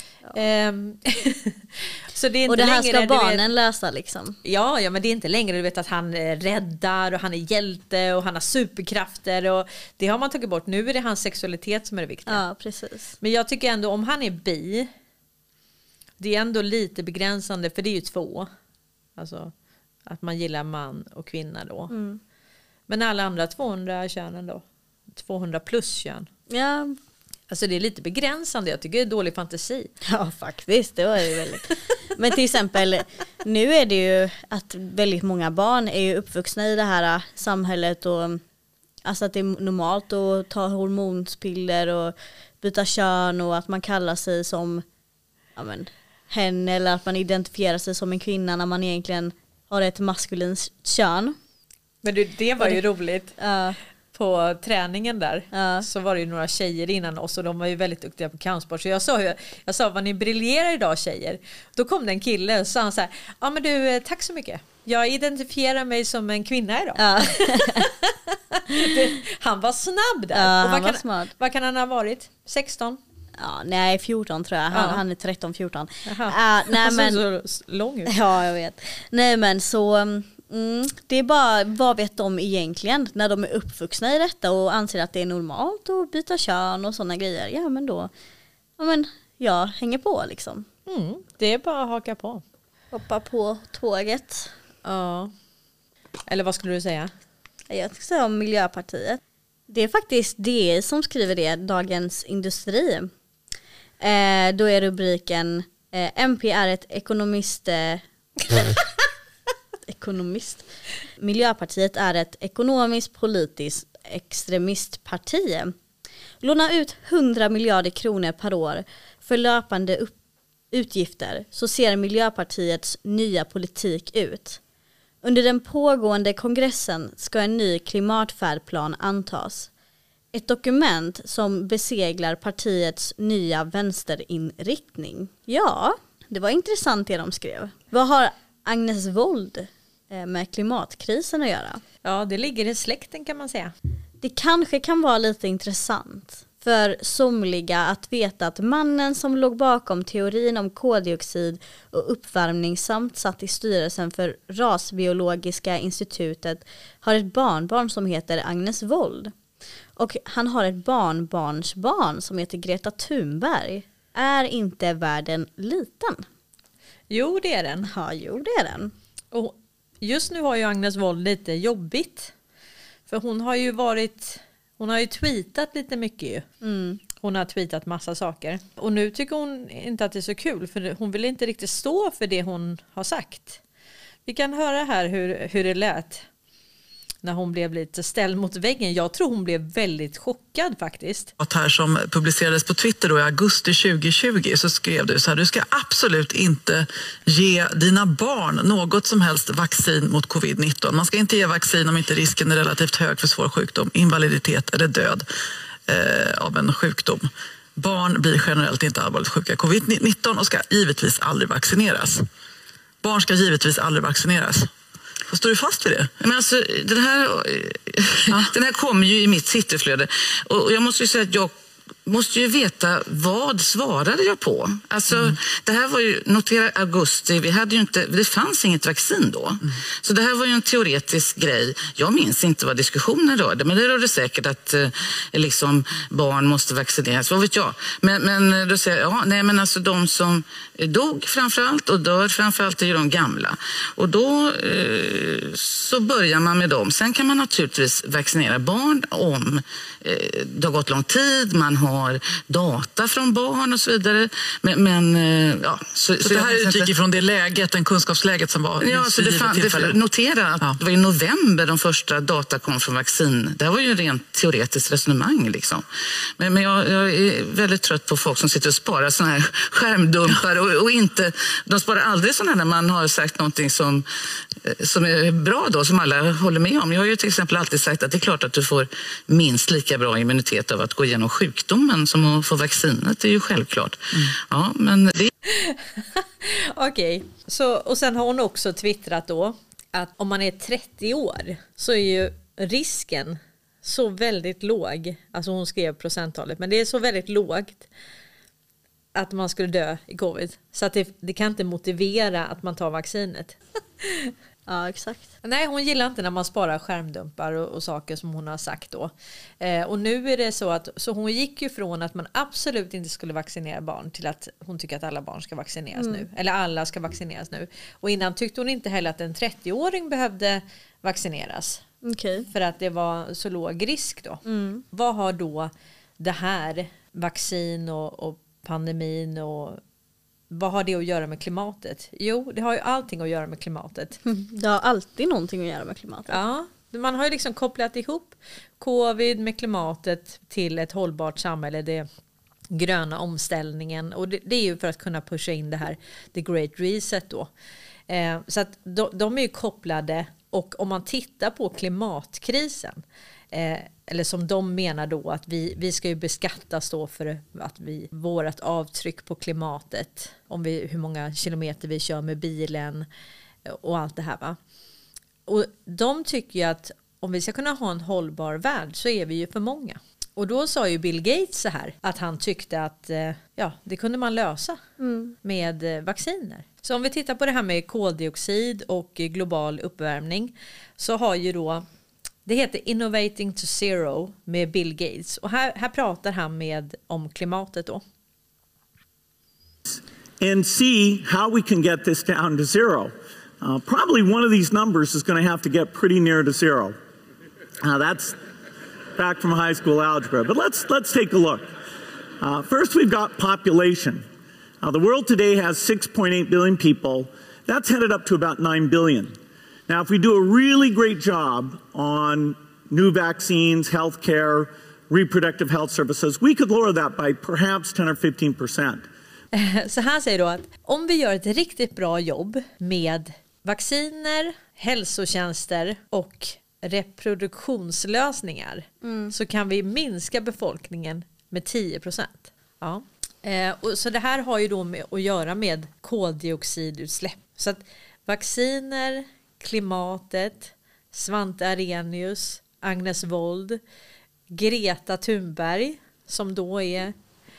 [SPEAKER 1] Så det är inte
[SPEAKER 2] och det här
[SPEAKER 1] längre,
[SPEAKER 2] ska barnen läsa liksom.
[SPEAKER 1] Ja, men det är inte längre, du vet, att han räddar och han är hjälte och han har superkrafter, och det har man tagit bort. Nu är det hans sexualitet som är det viktiga.
[SPEAKER 2] Ja, precis.
[SPEAKER 1] Men jag tycker ändå, om han är bi, det är ändå lite begränsande, för det är ju 2. Alltså att man gillar man och kvinna då. Men alla andra 200 könen då, 200 plus kön.
[SPEAKER 2] Ja.
[SPEAKER 1] Alltså det är lite begränsande, jag tycker det är dålig fantasi.
[SPEAKER 2] Ja, faktiskt, det var ju väldigt. Men till exempel, nu är det ju att väldigt många barn är ju uppvuxna i det här samhället, och alltså att det är normalt att ta hormonspiller och byta kön, och att man kallar sig som hen, eller att man identifierar sig som en kvinna när man egentligen har ett maskulint kön.
[SPEAKER 1] Men det var ju roligt.
[SPEAKER 2] Ja.
[SPEAKER 1] På träningen där så var det ju några tjejer innan oss, och de var ju väldigt duktiga på kampsport. Så jag sa vad ni briljerar idag, tjejer. Då kom det en kille och sa han så här: ja men du, tack så mycket. Jag identifierar mig som en kvinna idag. Ja. Han var snabb där.
[SPEAKER 2] Ja,
[SPEAKER 1] och
[SPEAKER 2] han var smart.
[SPEAKER 1] Vad kan han ha varit? 16?
[SPEAKER 2] Ja, nej, 14 tror jag. Han är 13-14.
[SPEAKER 1] Nej, men så lång ut.
[SPEAKER 2] Ja, jag vet. Nej, men så det är bara, vad vet de egentligen när de är uppvuxna i detta och anser att det är normalt att byta kön och sådana grejer. Ja, men då jag hänger på liksom.
[SPEAKER 1] Det är bara att haka på.
[SPEAKER 2] Hoppa på tåget.
[SPEAKER 1] Ja. Eller vad skulle du säga?
[SPEAKER 2] Jag ska säga om Miljöpartiet. Det är faktiskt DI som skriver det, Dagens Industri. Då är rubriken MP är ett ekonomist. Miljöpartiet är ett ekonomiskt politiskt extremistparti. Låna ut 100 miljarder kronor per år för löpande utgifter, så ser Miljöpartiets nya politik ut. Under den pågående kongressen ska en ny klimatfärdplan antas. Ett dokument som beseglar partiets nya vänsterinriktning. Ja, det var intressant det de skrev. Vad har Agnes Wold med klimatkrisen att göra?
[SPEAKER 1] Ja, det ligger i släkten kan man säga.
[SPEAKER 2] Det kanske kan vara lite intressant för somliga att veta att mannen som låg bakom teorin om koldioxid och uppvärmning samt satt i styrelsen för Rasbiologiska institutet har ett barnbarn som heter Agnes Wold. Och han har ett barnbarnsbarn som heter Greta Thunberg. Är inte världen liten?
[SPEAKER 1] Jo, det är den.
[SPEAKER 2] Ja, jo, det är den.
[SPEAKER 1] Och just nu har ju Agnes Wold lite jobbigt. För hon har ju tweetat lite mycket ju. Hon har tweetat massa saker. Och nu tycker hon inte att det är så kul, för hon vill inte riktigt stå för det hon har sagt. Vi kan höra här hur det lät när hon blev lite ställd mot väggen. Jag tror hon blev väldigt chockad faktiskt.
[SPEAKER 6] Att här som publicerades på Twitter då i augusti 2020 så skrev du så här: du ska absolut inte ge dina barn något som helst vaccin mot covid-19. Man ska inte ge vaccin om inte risken är relativt hög för svår sjukdom, invaliditet eller död av en sjukdom. Barn blir generellt inte allvarligt sjuka i covid-19 och ska givetvis aldrig vaccineras. Barn ska givetvis aldrig vaccineras. Och står du fast vid det?
[SPEAKER 7] Men alltså, den här kommer ju i mitt Twitterflöde. Och jag måste ju säga att jag måste ju veta vad svarade jag på. Alltså, det här var ju, notera augusti, det fanns inget vaccin då. Så det här var ju en teoretisk grej. Jag minns inte vad diskussionen rörde, men det rörde säkert att liksom barn måste vaccineras, vad vet jag. Men då säger jag, men alltså de som dog framförallt och dör framförallt är ju de gamla. Och då så börjar man med dem. Sen kan man naturligtvis vaccinera barn om det har gått lång tid, man har har data från barn och så vidare. Men
[SPEAKER 6] så det här utgick ifrån det läget, den kunskapsläget som var
[SPEAKER 7] så notera att det var i november de första data kom från vaccin. Det var ju en rent teoretiskt resonemang liksom. Men jag är väldigt trött på folk som sitter och sparar såna här skärmdumpar och inte, de sparar aldrig sådana när man har sagt någonting som är bra då, som alla håller med om. Jag har ju till exempel alltid sagt att det är klart att du får minst lika bra immunitet av att gå igenom sjukdomen som att få vaccinet, det är ju självklart. Ja, men det...
[SPEAKER 1] Okej, och sen har hon också twittrat då att om man är 30 år så är ju risken så väldigt låg, alltså hon skrev procenttalet, men det är så väldigt lågt att man skulle dö i covid. Så att det kan inte motivera att man tar vaccinet.
[SPEAKER 2] Ja, exakt.
[SPEAKER 1] Nej, hon gillar inte när man sparar skärmdumpar och saker som hon har sagt då. Och nu är det så att hon gick ju från att man absolut inte skulle vaccinera barn till att hon tycker att alla barn ska vaccineras nu. Eller alla ska vaccineras nu. Och innan tyckte hon inte heller att en 30-åring behövde vaccineras.
[SPEAKER 2] Okay.
[SPEAKER 1] För att det var så låg risk då. Vad har då det här vaccin och pandemin och vad har det att göra med klimatet? Jo, det har ju allting att göra med klimatet.
[SPEAKER 2] Det har alltid någonting att göra med klimatet.
[SPEAKER 1] Ja, man har ju liksom kopplat ihop covid med klimatet till ett hållbart samhälle, det gröna omställningen. Och det är ju för att kunna pusha in det här, the great reset då. Så att de är ju kopplade, och om man tittar på klimatkrisen, eller som de menar då att vi ska ju beskattas då för att vårat avtryck på klimatet, hur många kilometer vi kör med bilen och allt det här va. Och de tycker ju att om vi ska kunna ha en hållbar värld så är vi ju för många. Och då sa ju Bill Gates så här att han tyckte att det kunde man lösa med vacciner. Så om vi tittar på det här med koldioxid och global uppvärmning så har ju då, det heter Innovating to Zero med Bill Gates. Och här pratar han om klimatet då.
[SPEAKER 8] And see how we can get this down to zero. Probably one of these numbers is going to have to get pretty near to zero. That's back from high school algebra. But let's take a look. First, we've got population. The world today has 6.8 billion people. That's headed up to about 9 billion. Now, if we do a really great job on new vaccines, healthcare, reproductive health services, we could lower that by perhaps 10 or 15%.
[SPEAKER 1] Så han säger då att om vi gör ett riktigt bra jobb med vacciner, hälsotjänster och reproduktionslösningar så kan vi minska befolkningen med 10%. Ja. Och så det här har ju då att göra med koldioxidutsläpp. Så att vacciner, klimatet, Svante Arrhenius, Agnes Wold, Greta Thunberg som då är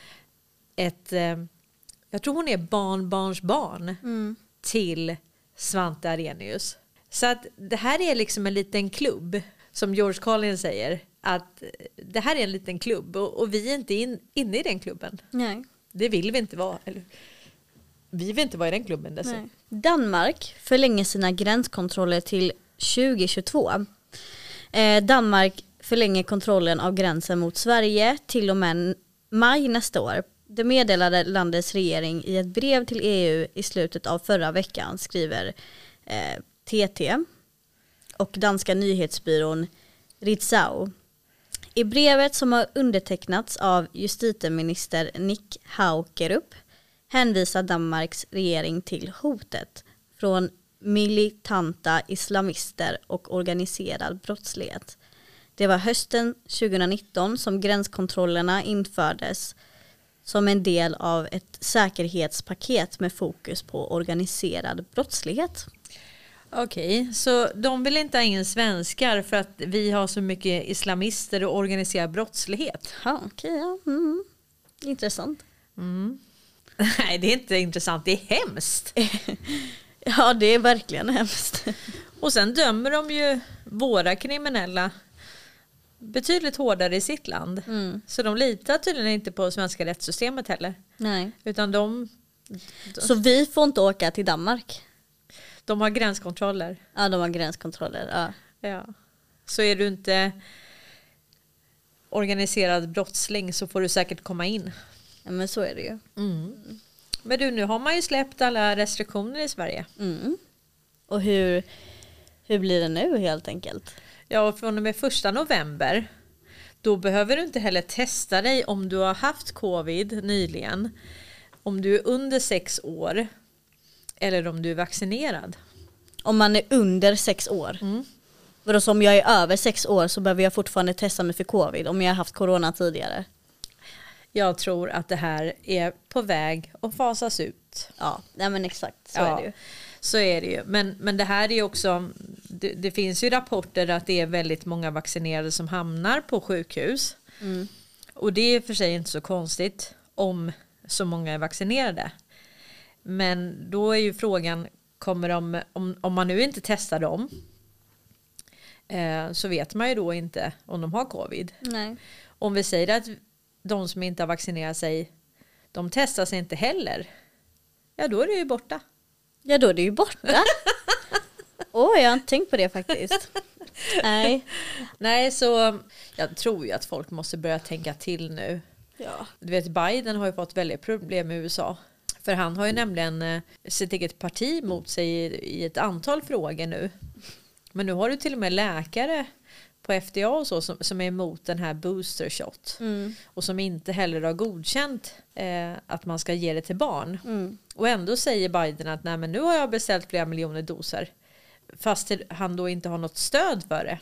[SPEAKER 1] jag tror hon är barnbarnsbarn till Svante Arrhenius. Så att det här är liksom en liten klubb, som George Carlin säger, att det här är en liten klubb och vi är inte inne i den klubben.
[SPEAKER 2] Nej.
[SPEAKER 1] Det vill vi inte vara. Eller, vi vill inte vara i den klubben.
[SPEAKER 2] Nej. Danmark förlänger sina gränskontroller till 2022. Danmark förlänger kontrollen av gränsen mot Sverige till och med maj nästa år. Det meddelade landets regering i ett brev till EU i slutet av förra veckan, skriver TT och danska nyhetsbyrån Ritzau. I brevet som har undertecknats av justitieminister Nick Hagerup hänvisar Danmarks regering till hotet från militanta islamister och organiserad brottslighet. Det var hösten 2019 som gränskontrollerna infördes som en del av ett säkerhetspaket med fokus på organiserad brottslighet.
[SPEAKER 1] Okej, så de vill inte ha in svenskar för att vi har så mycket islamister och organiserad brottslighet?
[SPEAKER 2] Ja, okej. Ja. Intressant.
[SPEAKER 1] Nej, det är inte intressant, det är hemskt.
[SPEAKER 2] Ja, det är verkligen hemskt.
[SPEAKER 1] Och sen dömer de ju våra kriminella betydligt hårdare i sitt land. Så de litar tydligen inte på svenska rättssystemet heller.
[SPEAKER 2] Nej.
[SPEAKER 1] Utan
[SPEAKER 2] Så vi får inte åka till Danmark?
[SPEAKER 1] De har gränskontroller.
[SPEAKER 2] Ja, de har gränskontroller. Ja.
[SPEAKER 1] Ja. Så är du inte... organiserad brottsling så får du säkert komma in.
[SPEAKER 2] Ja, men så är det ju.
[SPEAKER 1] Men du, nu har man ju släppt alla restriktioner i Sverige.
[SPEAKER 2] Och hur blir det nu helt enkelt?
[SPEAKER 1] Ja, från och med 1 november då behöver du inte heller testa dig om du har haft covid nyligen. Om du är under 6 år eller om du är vaccinerad.
[SPEAKER 2] Om man är under 6 år? Vadå, så om jag är över 6 år så behöver jag fortfarande testa mig för covid om jag har haft corona tidigare?
[SPEAKER 1] Jag tror att det här är på väg att fasas ut.
[SPEAKER 2] Ja, nej men exakt, så är det ju.
[SPEAKER 1] Så är det ju. Men det här är också, det finns ju rapporter att det är väldigt många vaccinerade som hamnar på sjukhus. Och det är för sig inte så konstigt om så många är vaccinerade. Men då är ju frågan, kommer de, om man nu inte testar dem så vet man ju då inte om de har covid.
[SPEAKER 2] Nej.
[SPEAKER 1] Om vi säger att de som inte har vaccinerat sig, de testar sig inte heller. Ja, då är det ju borta.
[SPEAKER 2] Ja, då är det ju borta. Jag har inte tänkt på det faktiskt. Nej,
[SPEAKER 1] så jag tror ju att folk måste börja tänka till nu.
[SPEAKER 2] Ja.
[SPEAKER 1] Du vet, Biden har ju fått väldigt problem i USA. För han har ju nämligen sitt eget parti mot sig i ett antal frågor nu. Men nu har du till och med läkare på FDA och så som är emot den här booster shot. Och som inte heller har godkänt att man ska ge det till barn. Och ändå säger Biden att nej, men nu har jag beställt flera miljoner doser. Fast han då inte har något stöd för det.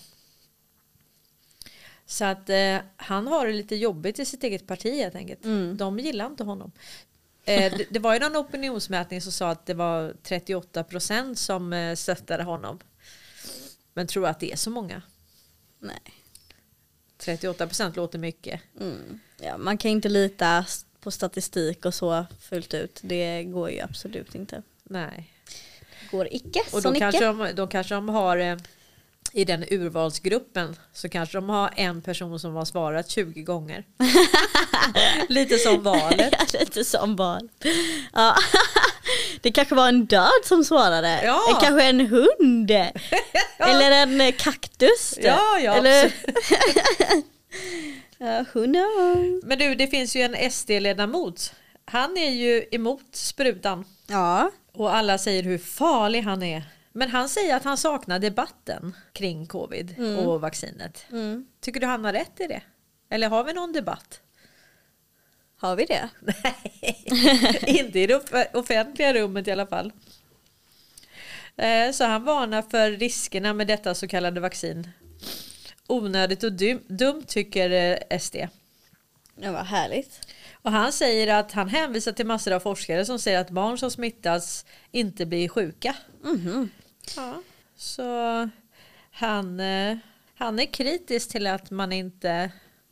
[SPEAKER 1] Så att han har det lite jobbigt i sitt eget parti helt enkelt. De gillar inte honom. Det var ju någon opinionsmätning som sa att det var 38% som stöttade honom. Men tror att det är så många?
[SPEAKER 2] Nej.
[SPEAKER 1] 38% låter mycket.
[SPEAKER 2] Ja, man kan inte lita på statistik och så fullt ut. Det går ju absolut inte.
[SPEAKER 1] Nej.
[SPEAKER 2] Det går icke.
[SPEAKER 1] Och då kanske de har i den urvalsgruppen så kanske de har en person som har svarat 20 gånger. Lite som valet.
[SPEAKER 2] Ja, lite som val. Ja. Det kanske var en död som svarade.
[SPEAKER 1] Ja.
[SPEAKER 2] Kanske en hund. Eller en kaktus.
[SPEAKER 1] Ja.
[SPEAKER 2] Eller who knows?
[SPEAKER 1] Men du, det finns ju en SD-ledamot. Han är ju emot sprutan.
[SPEAKER 2] Ja.
[SPEAKER 1] Och alla säger hur farlig han är. Men han säger att han saknar debatten kring covid och vaccinet. Tycker du han har rätt i det? Eller har vi någon debatt?
[SPEAKER 2] Har vi det?
[SPEAKER 1] Nej, inte i det offentliga rummet i alla fall. Så han varnar för riskerna med detta så kallade vaccin. Onödigt och dumt tycker SD.
[SPEAKER 2] Ja, vad härligt.
[SPEAKER 1] Och han säger att han hänvisar till massor av forskare som säger att barn som smittas inte blir sjuka. Ja, så han är kritisk till att man inte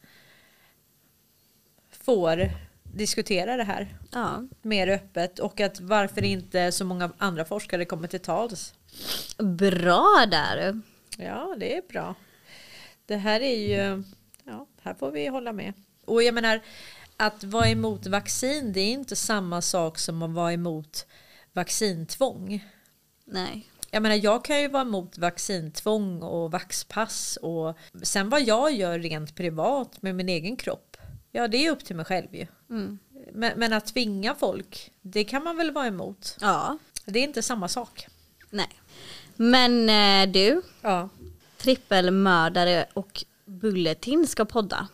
[SPEAKER 1] får diskutera det här mer öppet och att varför inte så många andra forskare kommer till tals.
[SPEAKER 2] Bra där.
[SPEAKER 1] Ja, det är bra. Det här är ju, här får vi hålla med. Och jag menar, att vara emot vaccin, det är inte samma sak som att vara emot vaccintvång.
[SPEAKER 2] Nej.
[SPEAKER 1] Jag menar, jag kan ju vara emot vaccintvång och vaxpass och sen vad jag gör rent privat med min egen kropp. Ja, det är upp till mig själv ju. Men att tvinga folk, det kan man väl vara emot.
[SPEAKER 2] Ja.
[SPEAKER 1] Det är inte samma sak.
[SPEAKER 2] Nej. Men du,
[SPEAKER 1] Ja.
[SPEAKER 2] trippelmördare och Bulletin ska podda.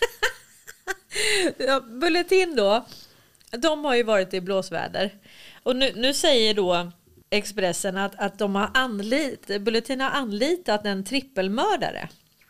[SPEAKER 1] Ja, Bulletin då, de har ju varit i blåsväder. Och nu säger då Expressen att de har Bulletin har anlitat en trippelmördare.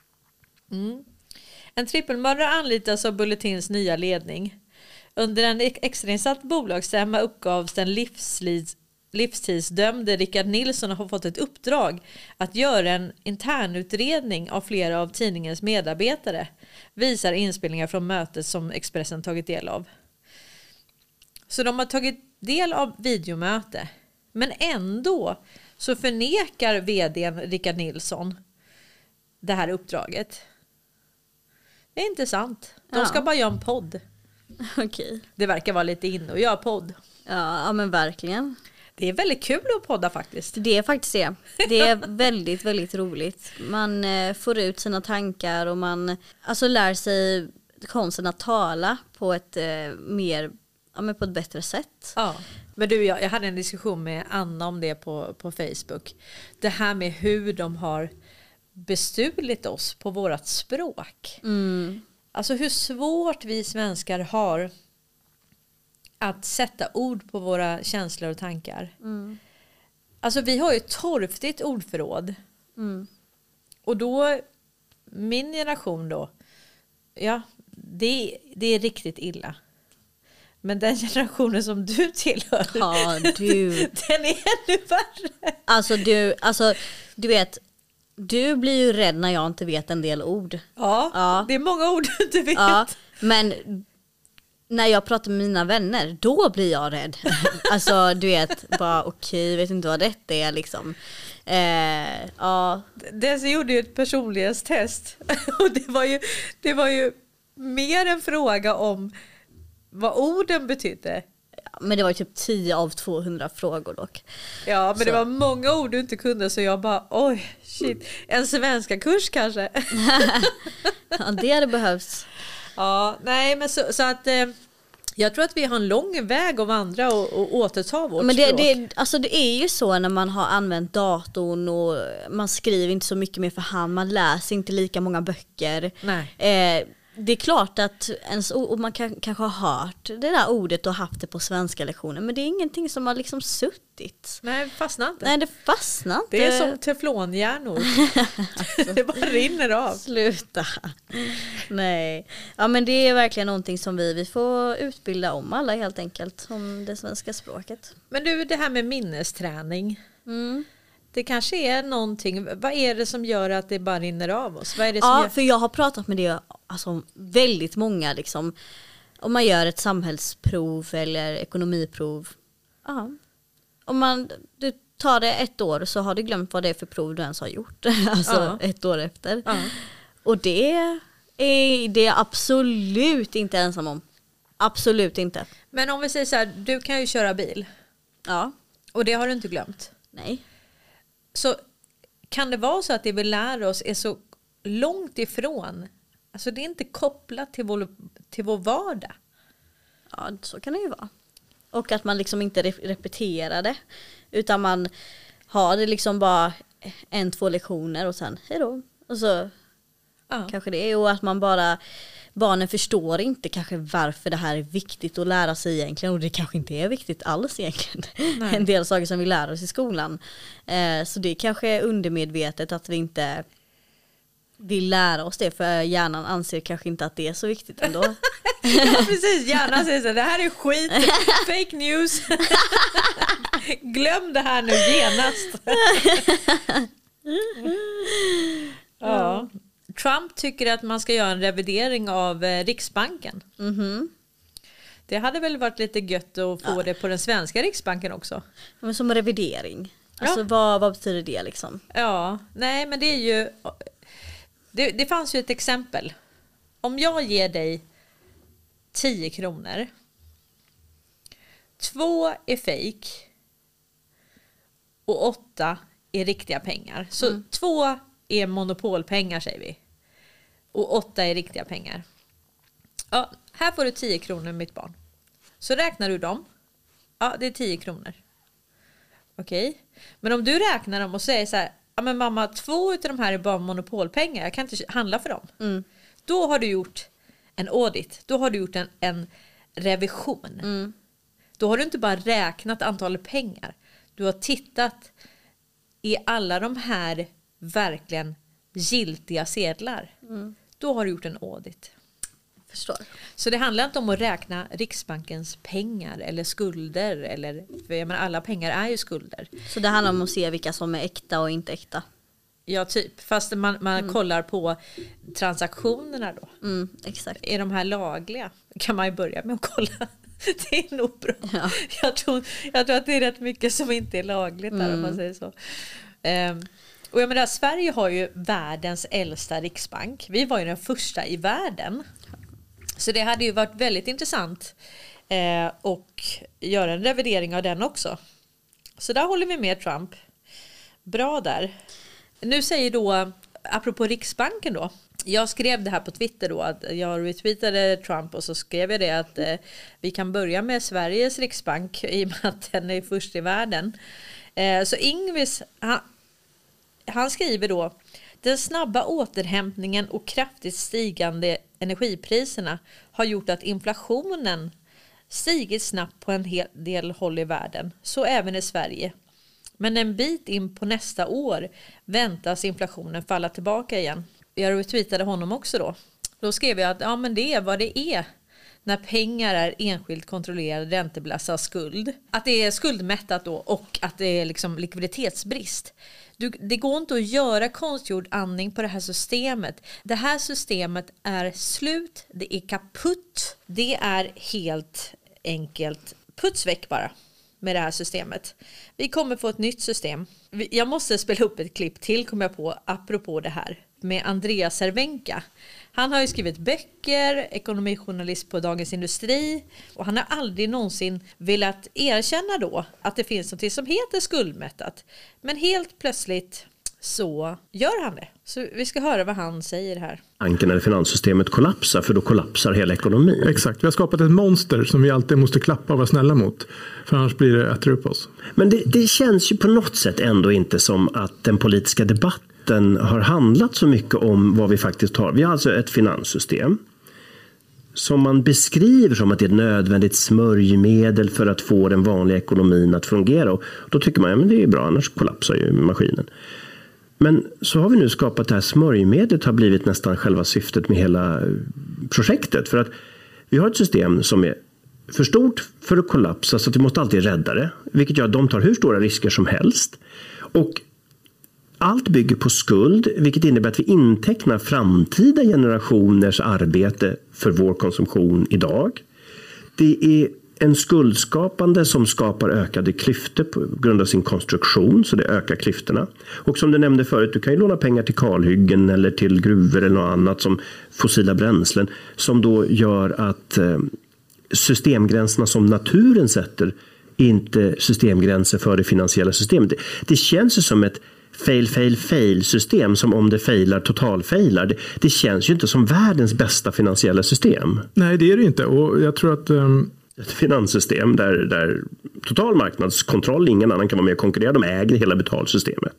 [SPEAKER 1] En trippelmördare anlitas av Bulletins nya ledning. Under en extrainsatt bolagsstämma uppgavs den livstidsdömde Rickard Nilsson har fått ett uppdrag att göra en internutredning av flera av tidningens medarbetare, visar inspelningar från mötet som Expressen tagit del av. Så de har tagit del av videomöte, men ändå så förnekar vdn Rickard Nilsson det här uppdraget. Det är inte sant. De ska bara göra en podd.
[SPEAKER 2] Okej.
[SPEAKER 1] Det verkar vara lite inne och göra podd.
[SPEAKER 2] Ja, men verkligen.
[SPEAKER 1] Det är väldigt kul att podda faktiskt.
[SPEAKER 2] Det är faktiskt det. Det är väldigt, väldigt roligt. Man får ut sina tankar och man lär sig konsten att tala på ett på ett bättre sätt.
[SPEAKER 1] Ja. Men du, jag hade en diskussion med Anna om det på Facebook. Det här med hur de har bestulit oss på vårat språk. Alltså hur svårt vi svenskar har att sätta ord på våra känslor och tankar. Alltså vi har ju ett torftigt ordförråd. Och då, min generation då, ja, det är riktigt illa. Men den generationen som du tillhör, den är ännu värre.
[SPEAKER 2] Alltså du vet, du blir ju rädd när jag inte vet en del ord.
[SPEAKER 1] Ja. Det är många ord du inte vet.
[SPEAKER 2] Ja, men när jag pratar med mina vänner, då blir jag rädd. Alltså du vet, bara okej, vet inte vad detta är liksom.
[SPEAKER 1] Desi gjorde ju ett personlighetstest. Och det var ju mer en fråga om vad orden betydde.
[SPEAKER 2] Ja, men det var typ 10 av 200 frågor dock.
[SPEAKER 1] Ja, men det var många ord du inte kunde, så jag bara, oj, shit. En svenska kurs kanske.
[SPEAKER 2] Ja, det hade behövts.
[SPEAKER 1] Ja, nej, men så att jag tror att vi har en lång väg att vandra och återta vårt språk.
[SPEAKER 2] Det är ju så när man har använt datorn och man skriver inte så mycket mer för hand, man läser inte lika många böcker.
[SPEAKER 1] Nej.
[SPEAKER 2] Det är klart att och man kanske har hört det där ordet och haft det på svenska lektioner, men det är ingenting som har liksom suttit.
[SPEAKER 1] Nej, fastnar inte.
[SPEAKER 2] Nej, det fastnar inte.
[SPEAKER 1] Det är som teflonhjärnor. Det bara rinner av.
[SPEAKER 2] Sluta. Nej. Ja, men det är verkligen någonting som vi får utbilda om alla helt enkelt, om det svenska språket.
[SPEAKER 1] Men du, det här med minnesträning. Det kanske är någonting. Vad är det som gör att det bara rinner av oss? Vad är det som
[SPEAKER 2] för jag har pratat med det väldigt många liksom. Om man gör ett samhällsprov eller ekonomiprov. Ja. Om du tar det 1 år så har du glömt vad det är för prov du ens har gjort. Alltså 1 år efter. Ja. Och det är absolut inte ensam om. Absolut inte.
[SPEAKER 1] Men om vi säger så här, du kan ju köra bil.
[SPEAKER 2] Ja.
[SPEAKER 1] Och det har du inte glömt.
[SPEAKER 2] Nej.
[SPEAKER 1] Så kan det vara så att det vi lär oss är så långt ifrån, alltså det är inte kopplat till vår vardag?
[SPEAKER 2] Ja, så kan det ju vara. Och att man liksom inte repeterar det, utan man har det liksom bara 1-2 lektioner och sen hejdå. Och så kanske det är, och att man barnen förstår inte kanske varför det här är viktigt att lära sig egentligen, och det kanske inte är viktigt alls egentligen. Nej. En del saker som vi lär oss i skolan. Så det kanske är undermedvetet att vi inte vill lära oss det, för hjärnan anser kanske inte att det är så viktigt ändå.
[SPEAKER 1] Ja, precis. Hjärnan säger så, det här är skit, fake news. Glöm det här nu genast. Ja. Trump tycker att man ska göra en revidering av Riksbanken. Det hade väl varit lite gött att få det på den svenska Riksbanken också.
[SPEAKER 2] Men som revidering. Alltså vad betyder det liksom?
[SPEAKER 1] Ja, nej, men det är ju det fanns ju ett exempel. Om jag ger dig 10 kronor, 2 är fake och 8 är riktiga pengar. Så 2 är monopolpengar säger vi. Och 8 är riktiga pengar. Ja, här får du 10 kronor mitt barn. Så räknar du dem. Ja, det är 10 kronor. Okej. Men om du räknar dem och säger så här, ja men mamma, 2 utav de här är bara monopolpengar. Jag kan inte handla för dem. Då har du gjort en audit. Då har du gjort en revision. Då har du inte bara räknat antalet pengar. Du har tittat, är alla de här verkligen giltiga sedlar? Då har du gjort en audit.
[SPEAKER 2] Förstår.
[SPEAKER 1] Så det handlar inte om att räkna Riksbankens pengar eller skulder, eller, för jag menar, alla pengar är ju skulder.
[SPEAKER 2] Så det handlar om att se vilka som är äkta och inte äkta.
[SPEAKER 1] Ja, typ. Fast man kollar på transaktionerna då.
[SPEAKER 2] Exakt.
[SPEAKER 1] Är de här lagliga? Kan man ju börja med att kolla. Det är nog bra. Ja. Jag tror att det är rätt mycket som inte är lagligt där, om man säger så. Och jag menar, Sverige har ju världens äldsta riksbank. Vi var ju den första i världen. Så det hade ju varit väldigt intressant och göra en revidering av den också. Så där håller vi med Trump. Bra där. Nu säger då, apropå Riksbanken då. Jag skrev det här på Twitter då, att jag retweetade Trump och så skrev jag det att vi kan börja med Sveriges Riksbank i och med att den är först i världen. Så Ingves, han skriver då: den snabba återhämtningen och kraftigt stigande energipriserna har gjort att inflationen stigit snabbt på en hel del håll i världen, så även i Sverige. Men en bit in på nästa år väntas inflationen falla tillbaka igen. Jag retweetade honom också då. Då skrev jag att ja, men det är vad det är när pengar är enskilt kontrollerad räntebelastad skuld. Att det är skuldmättat då och att det är liksom likviditetsbrist. Det går inte att göra konstgjord andning på det här systemet. Det här systemet är slut, det är kaputt. Det är helt enkelt putsväck bara med det här systemet. Vi kommer få ett nytt system. Jag måste spela upp ett klipp till, kommer jag på, apropå det här, med Andreas Cervenka. Han har ju skrivit böcker, ekonomijournalist på Dagens Industri, och han har aldrig någonsin velat erkänna då att det finns något som heter skuldmättat. Men helt plötsligt så gör han det. Så vi ska höra vad han säger här.
[SPEAKER 9] Banken eller finanssystemet kollapsar, för då kollapsar hela ekonomin.
[SPEAKER 10] Exakt, vi har skapat ett monster som vi alltid måste klappa och vara snälla mot. För annars blir det äter upp oss.
[SPEAKER 9] Men det känns ju på något sätt ändå inte som att den politiska debatten har handlat så mycket om vad vi faktiskt har. Vi har alltså ett finanssystem som man beskriver som att det är ett nödvändigt smörjmedel för att få den vanliga ekonomin att fungera. Och då tycker man, ja, men det är bra, annars kollapsar ju maskinen. Men så har vi nu skapat det här smörjmedlet, har blivit nästan själva syftet med hela projektet. För att vi har ett system som är för stort för att kollapsa, så att vi måste alltid rädda det. Vilket gör att de tar hur stora risker som helst. Och allt bygger på skuld, vilket innebär att vi intecknar framtida generationers arbete för vår konsumtion idag. Det är en skuldskapande som skapar ökade klyftor på grund av sin konstruktion, så det ökar klyftorna. Och som du nämnde förut, du kan ju låna pengar till kalhyggen eller till gruvor eller något annat som fossila bränslen, som då gör att systemgränserna som naturen sätter inte systemgränser för det finansiella systemet. Det känns ju som ett fail system, som om det failar totalfailar. Det känns ju inte som världens bästa finansiella system.
[SPEAKER 10] Nej, det är det inte, och jag tror att
[SPEAKER 9] ett finanssystem där total marknadskontroll, ingen annan kan vara med och konkurrera, de äger hela betalsystemet.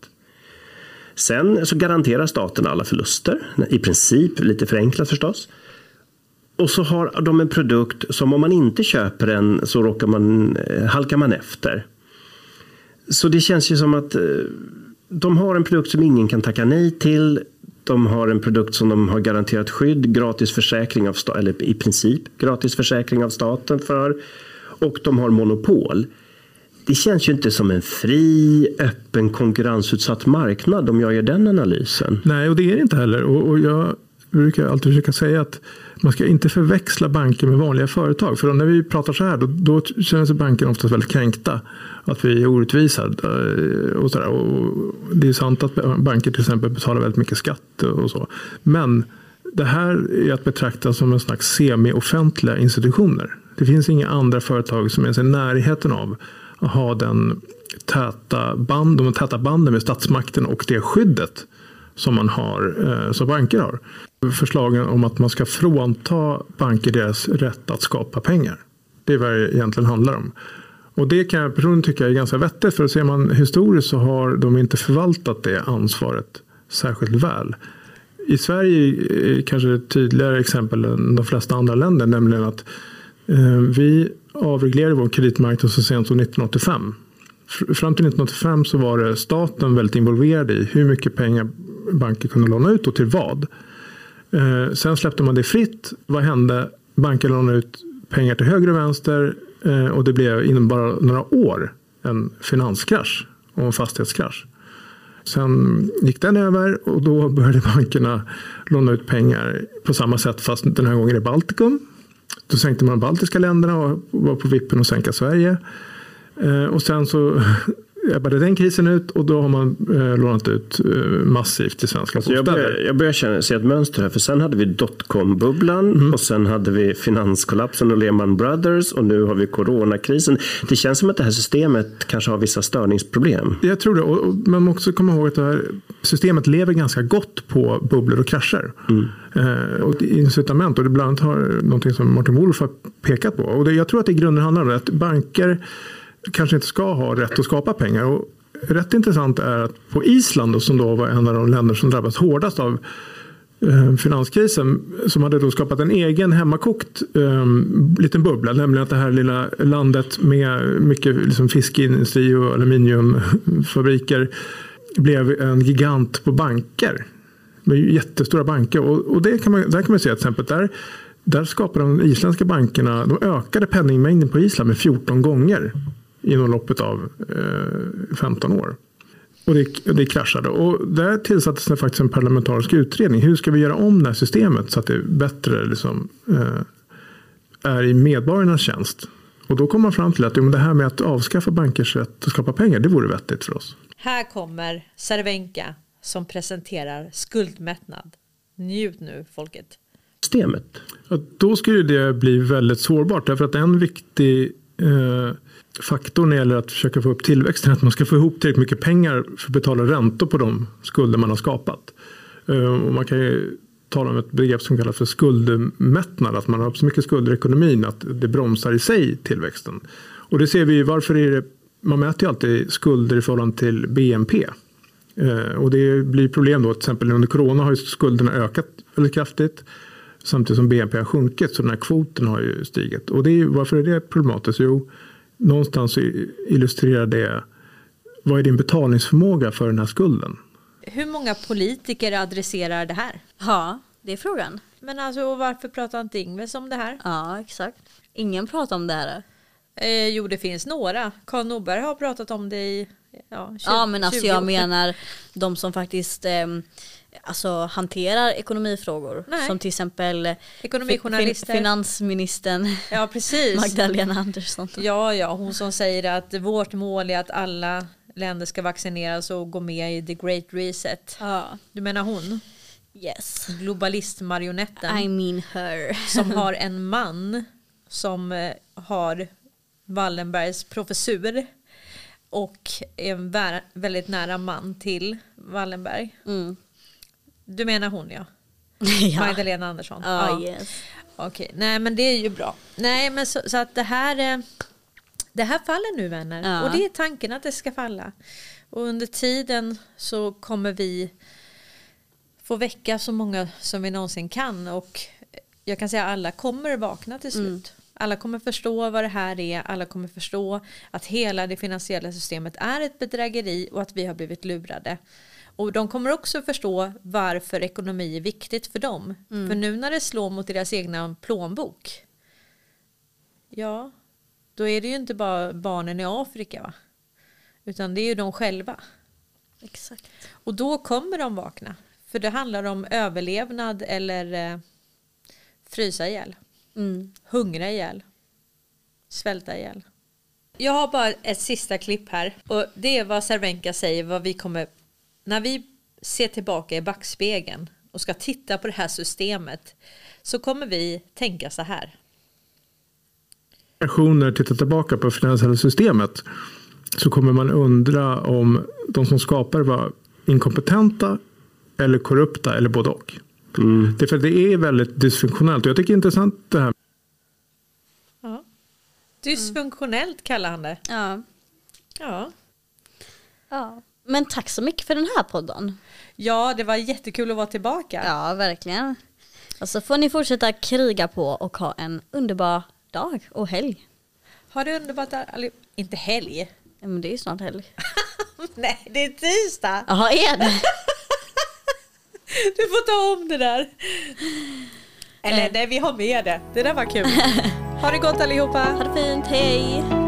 [SPEAKER 9] Sen så garanterar staten alla förluster, i princip, lite förenklat förstås. Och så har de en produkt som om man inte köper den så halkar man efter. Så det känns ju som att de har en produkt som ingen kan tacka nej till. De har en produkt som de har garanterat skydd, gratis försäkring av eller i princip gratis försäkring av staten för, och de har monopol. Det känns ju inte som en fri, öppen, konkurrensutsatt marknad om jag gör den analysen.
[SPEAKER 10] Nej, och det är det inte heller. Och jag brukar alltid försöka säga att man ska inte förväxla banker med vanliga företag. För när vi pratar så här, då känner sig banken oftast väldigt kränkta. Att vi är orättvisa och sådär. Och det är sant att banker till exempel betalar väldigt mycket skatt och så. Men det här är att betrakta som en slags semi-offentliga institutioner. Det finns inga andra företag som är i närheten av att ha de täta banden med statsmakten och det skyddet som man har, som banker har. Förslagen om att man ska frånta banker deras rätt att skapa pengar. Det är vad det egentligen handlar om. Och det kan jag personligen tycka är ganska vettigt, för att ser man historiskt så har de inte förvaltat det ansvaret särskilt väl. I Sverige är kanske ett tydligare exempel än de flesta andra länder, nämligen att vi avreglerade vår kreditmarknad så sent som 1985. Fram till 1985 så var det staten väldigt involverad i hur mycket pengar banker kunde låna ut och till vad. Sen släppte man det fritt. Vad hände? Banker lånade ut pengar till höger och vänster, och det blev inom bara några år en finanskrasch och en fastighetskrasch. Sen gick den över och då började bankerna låna ut pengar på samma sätt, fast den här gången i Baltikum. Då sänkte man de baltiska länderna och var på vippen att sänka Sverige. Och sen så ebbade den krisen ut och då har man lånat ut massivt till svenska bostäder.
[SPEAKER 9] Jag börjar se ett mönster här, för sen hade vi dotcom-bubblan och sen hade vi finanskollapsen och Lehman Brothers och nu har vi coronakrisen. Det känns som att det här systemet kanske har vissa störningsproblem.
[SPEAKER 10] Jag tror det, och man måste också komma ihåg att det här systemet lever ganska gott på bubblor och krascher. Och incitament, och det bland annat har någonting som Martin Wolf har pekat på. Och jag tror att det i grunden handlar om att banker kanske inte ska ha rätt att skapa pengar. Och rätt intressant är att på Island, som då var en av de länder som drabbats hårdast av finanskrisen, som hade då skapat en egen hemmakokt liten bubbla, nämligen att det här lilla landet med mycket liksom fiskindustri och aluminiumfabriker blev en gigant på banker. Med jättestora banker. Och där kan man se till exempel där skapar de isländska bankerna, de ökade penningmängden på Island med 14 gånger inom loppet av 15 år. Och det kraschade. Och där tillsattes det faktiskt en parlamentarisk utredning. Hur ska vi göra om det här systemet så att det bättre liksom, är i medborgarnas tjänst? Och då kom man fram till att det här med att avskaffa bankers rätt att skapa pengar, det vore vettigt för oss.
[SPEAKER 1] Här kommer Cervenka som presenterar skuldmättnad. Njut nu, folket.
[SPEAKER 9] Systemet.
[SPEAKER 10] Ja, då skulle det bli väldigt sårbart, därför att en viktig faktor när det gäller att försöka få upp tillväxten är att man ska få ihop tillräckligt mycket pengar för att betala räntor på de skulder man har skapat. Och man kan ju tala om ett begrepp som kallas för skuldmättnad, att man har så mycket skulder i ekonomin att det bromsar i sig tillväxten. Och det ser vi, varför är det, man mäter ju alltid skulder i förhållande till BNP. Och det blir problem då, till exempel under corona har ju skulderna ökat väldigt kraftigt samtidigt som BNP har sjunkit, så den här kvoten har ju stigit. Och varför är det problematiskt? Jo, någonstans illustrerar det, vad är din betalningsförmåga för den här skulden?
[SPEAKER 1] Hur många politiker adresserar det här?
[SPEAKER 2] Ja, det är frågan.
[SPEAKER 1] Men alltså, varför pratar inte Ingves om det här?
[SPEAKER 2] Ja, exakt. Ingen pratar om det här.
[SPEAKER 1] Jo, det finns några. Carl Norberg har pratat om det i 20,
[SPEAKER 2] men alltså jag menar de som faktiskt hanterar ekonomifrågor. Nej. Som till exempel
[SPEAKER 1] ekonomijournalister.
[SPEAKER 2] Finansministern
[SPEAKER 1] precis.
[SPEAKER 2] Magdalena Andersson.
[SPEAKER 1] Ja, hon som säger att vårt mål är att alla länder ska vaccineras och gå med i the great reset.
[SPEAKER 2] Ja.
[SPEAKER 1] Du menar hon?
[SPEAKER 2] Yes.
[SPEAKER 1] Globalistmarionetten.
[SPEAKER 2] I mean her.
[SPEAKER 1] Som har en man som har Wallenbergs professur och är en väldigt nära man till Wallenberg. Du menar hon, ja. Magdalena Andersson.
[SPEAKER 2] Yes.
[SPEAKER 1] Okej, nej men det är ju bra. Nej, men så att det här faller nu, vänner. Och det är tanken att det ska falla. Och under tiden så kommer vi få väcka så många som vi någonsin kan. Och jag kan säga att alla kommer vakna till slut. Alla kommer förstå vad det här är. Alla kommer förstå att hela det finansiella systemet är ett bedrägeri och att vi har blivit lurade. Och de kommer också förstå varför ekonomi är viktigt för dem. För nu när det slår mot deras egna plånbok, då är det ju inte bara barnen i Afrika, va? Utan det är ju de själva.
[SPEAKER 2] Exakt.
[SPEAKER 1] Och då kommer de vakna. För det handlar om överlevnad eller frysa ihjäl. Hungra ihjäl. Svälta ihjäl. Jag har bara ett sista klipp här. Och det är vad Cervenka säger. Vad vi kommer, när vi ser tillbaka i backspegeln och ska titta på det här systemet, så kommer vi tänka så här.
[SPEAKER 10] Tittar tillbaka på finansiella systemet, så kommer man undra om de som skapar var inkompetenta eller korrupta eller både och. Det är för att det är väldigt dysfunktionellt. Jag tycker det är intressant det här.
[SPEAKER 1] Ja. Dysfunktionellt kallar han det. Ja.
[SPEAKER 2] Men tack så mycket för den här podden.
[SPEAKER 1] Ja, det var jättekul att vara tillbaka.
[SPEAKER 2] Ja, verkligen. Och så får ni fortsätta kriga på och ha en underbar dag och helg.
[SPEAKER 1] Ha det underbart. Inte helg.
[SPEAKER 2] Ja, men det är ju snart helg.
[SPEAKER 1] Nej, det är tisdag.
[SPEAKER 2] Jaha, är det?
[SPEAKER 1] Du får ta om det där. Eller nej, vi har med det. Det där var kul. Ha det gott allihopa.
[SPEAKER 2] Ha det fint, hej.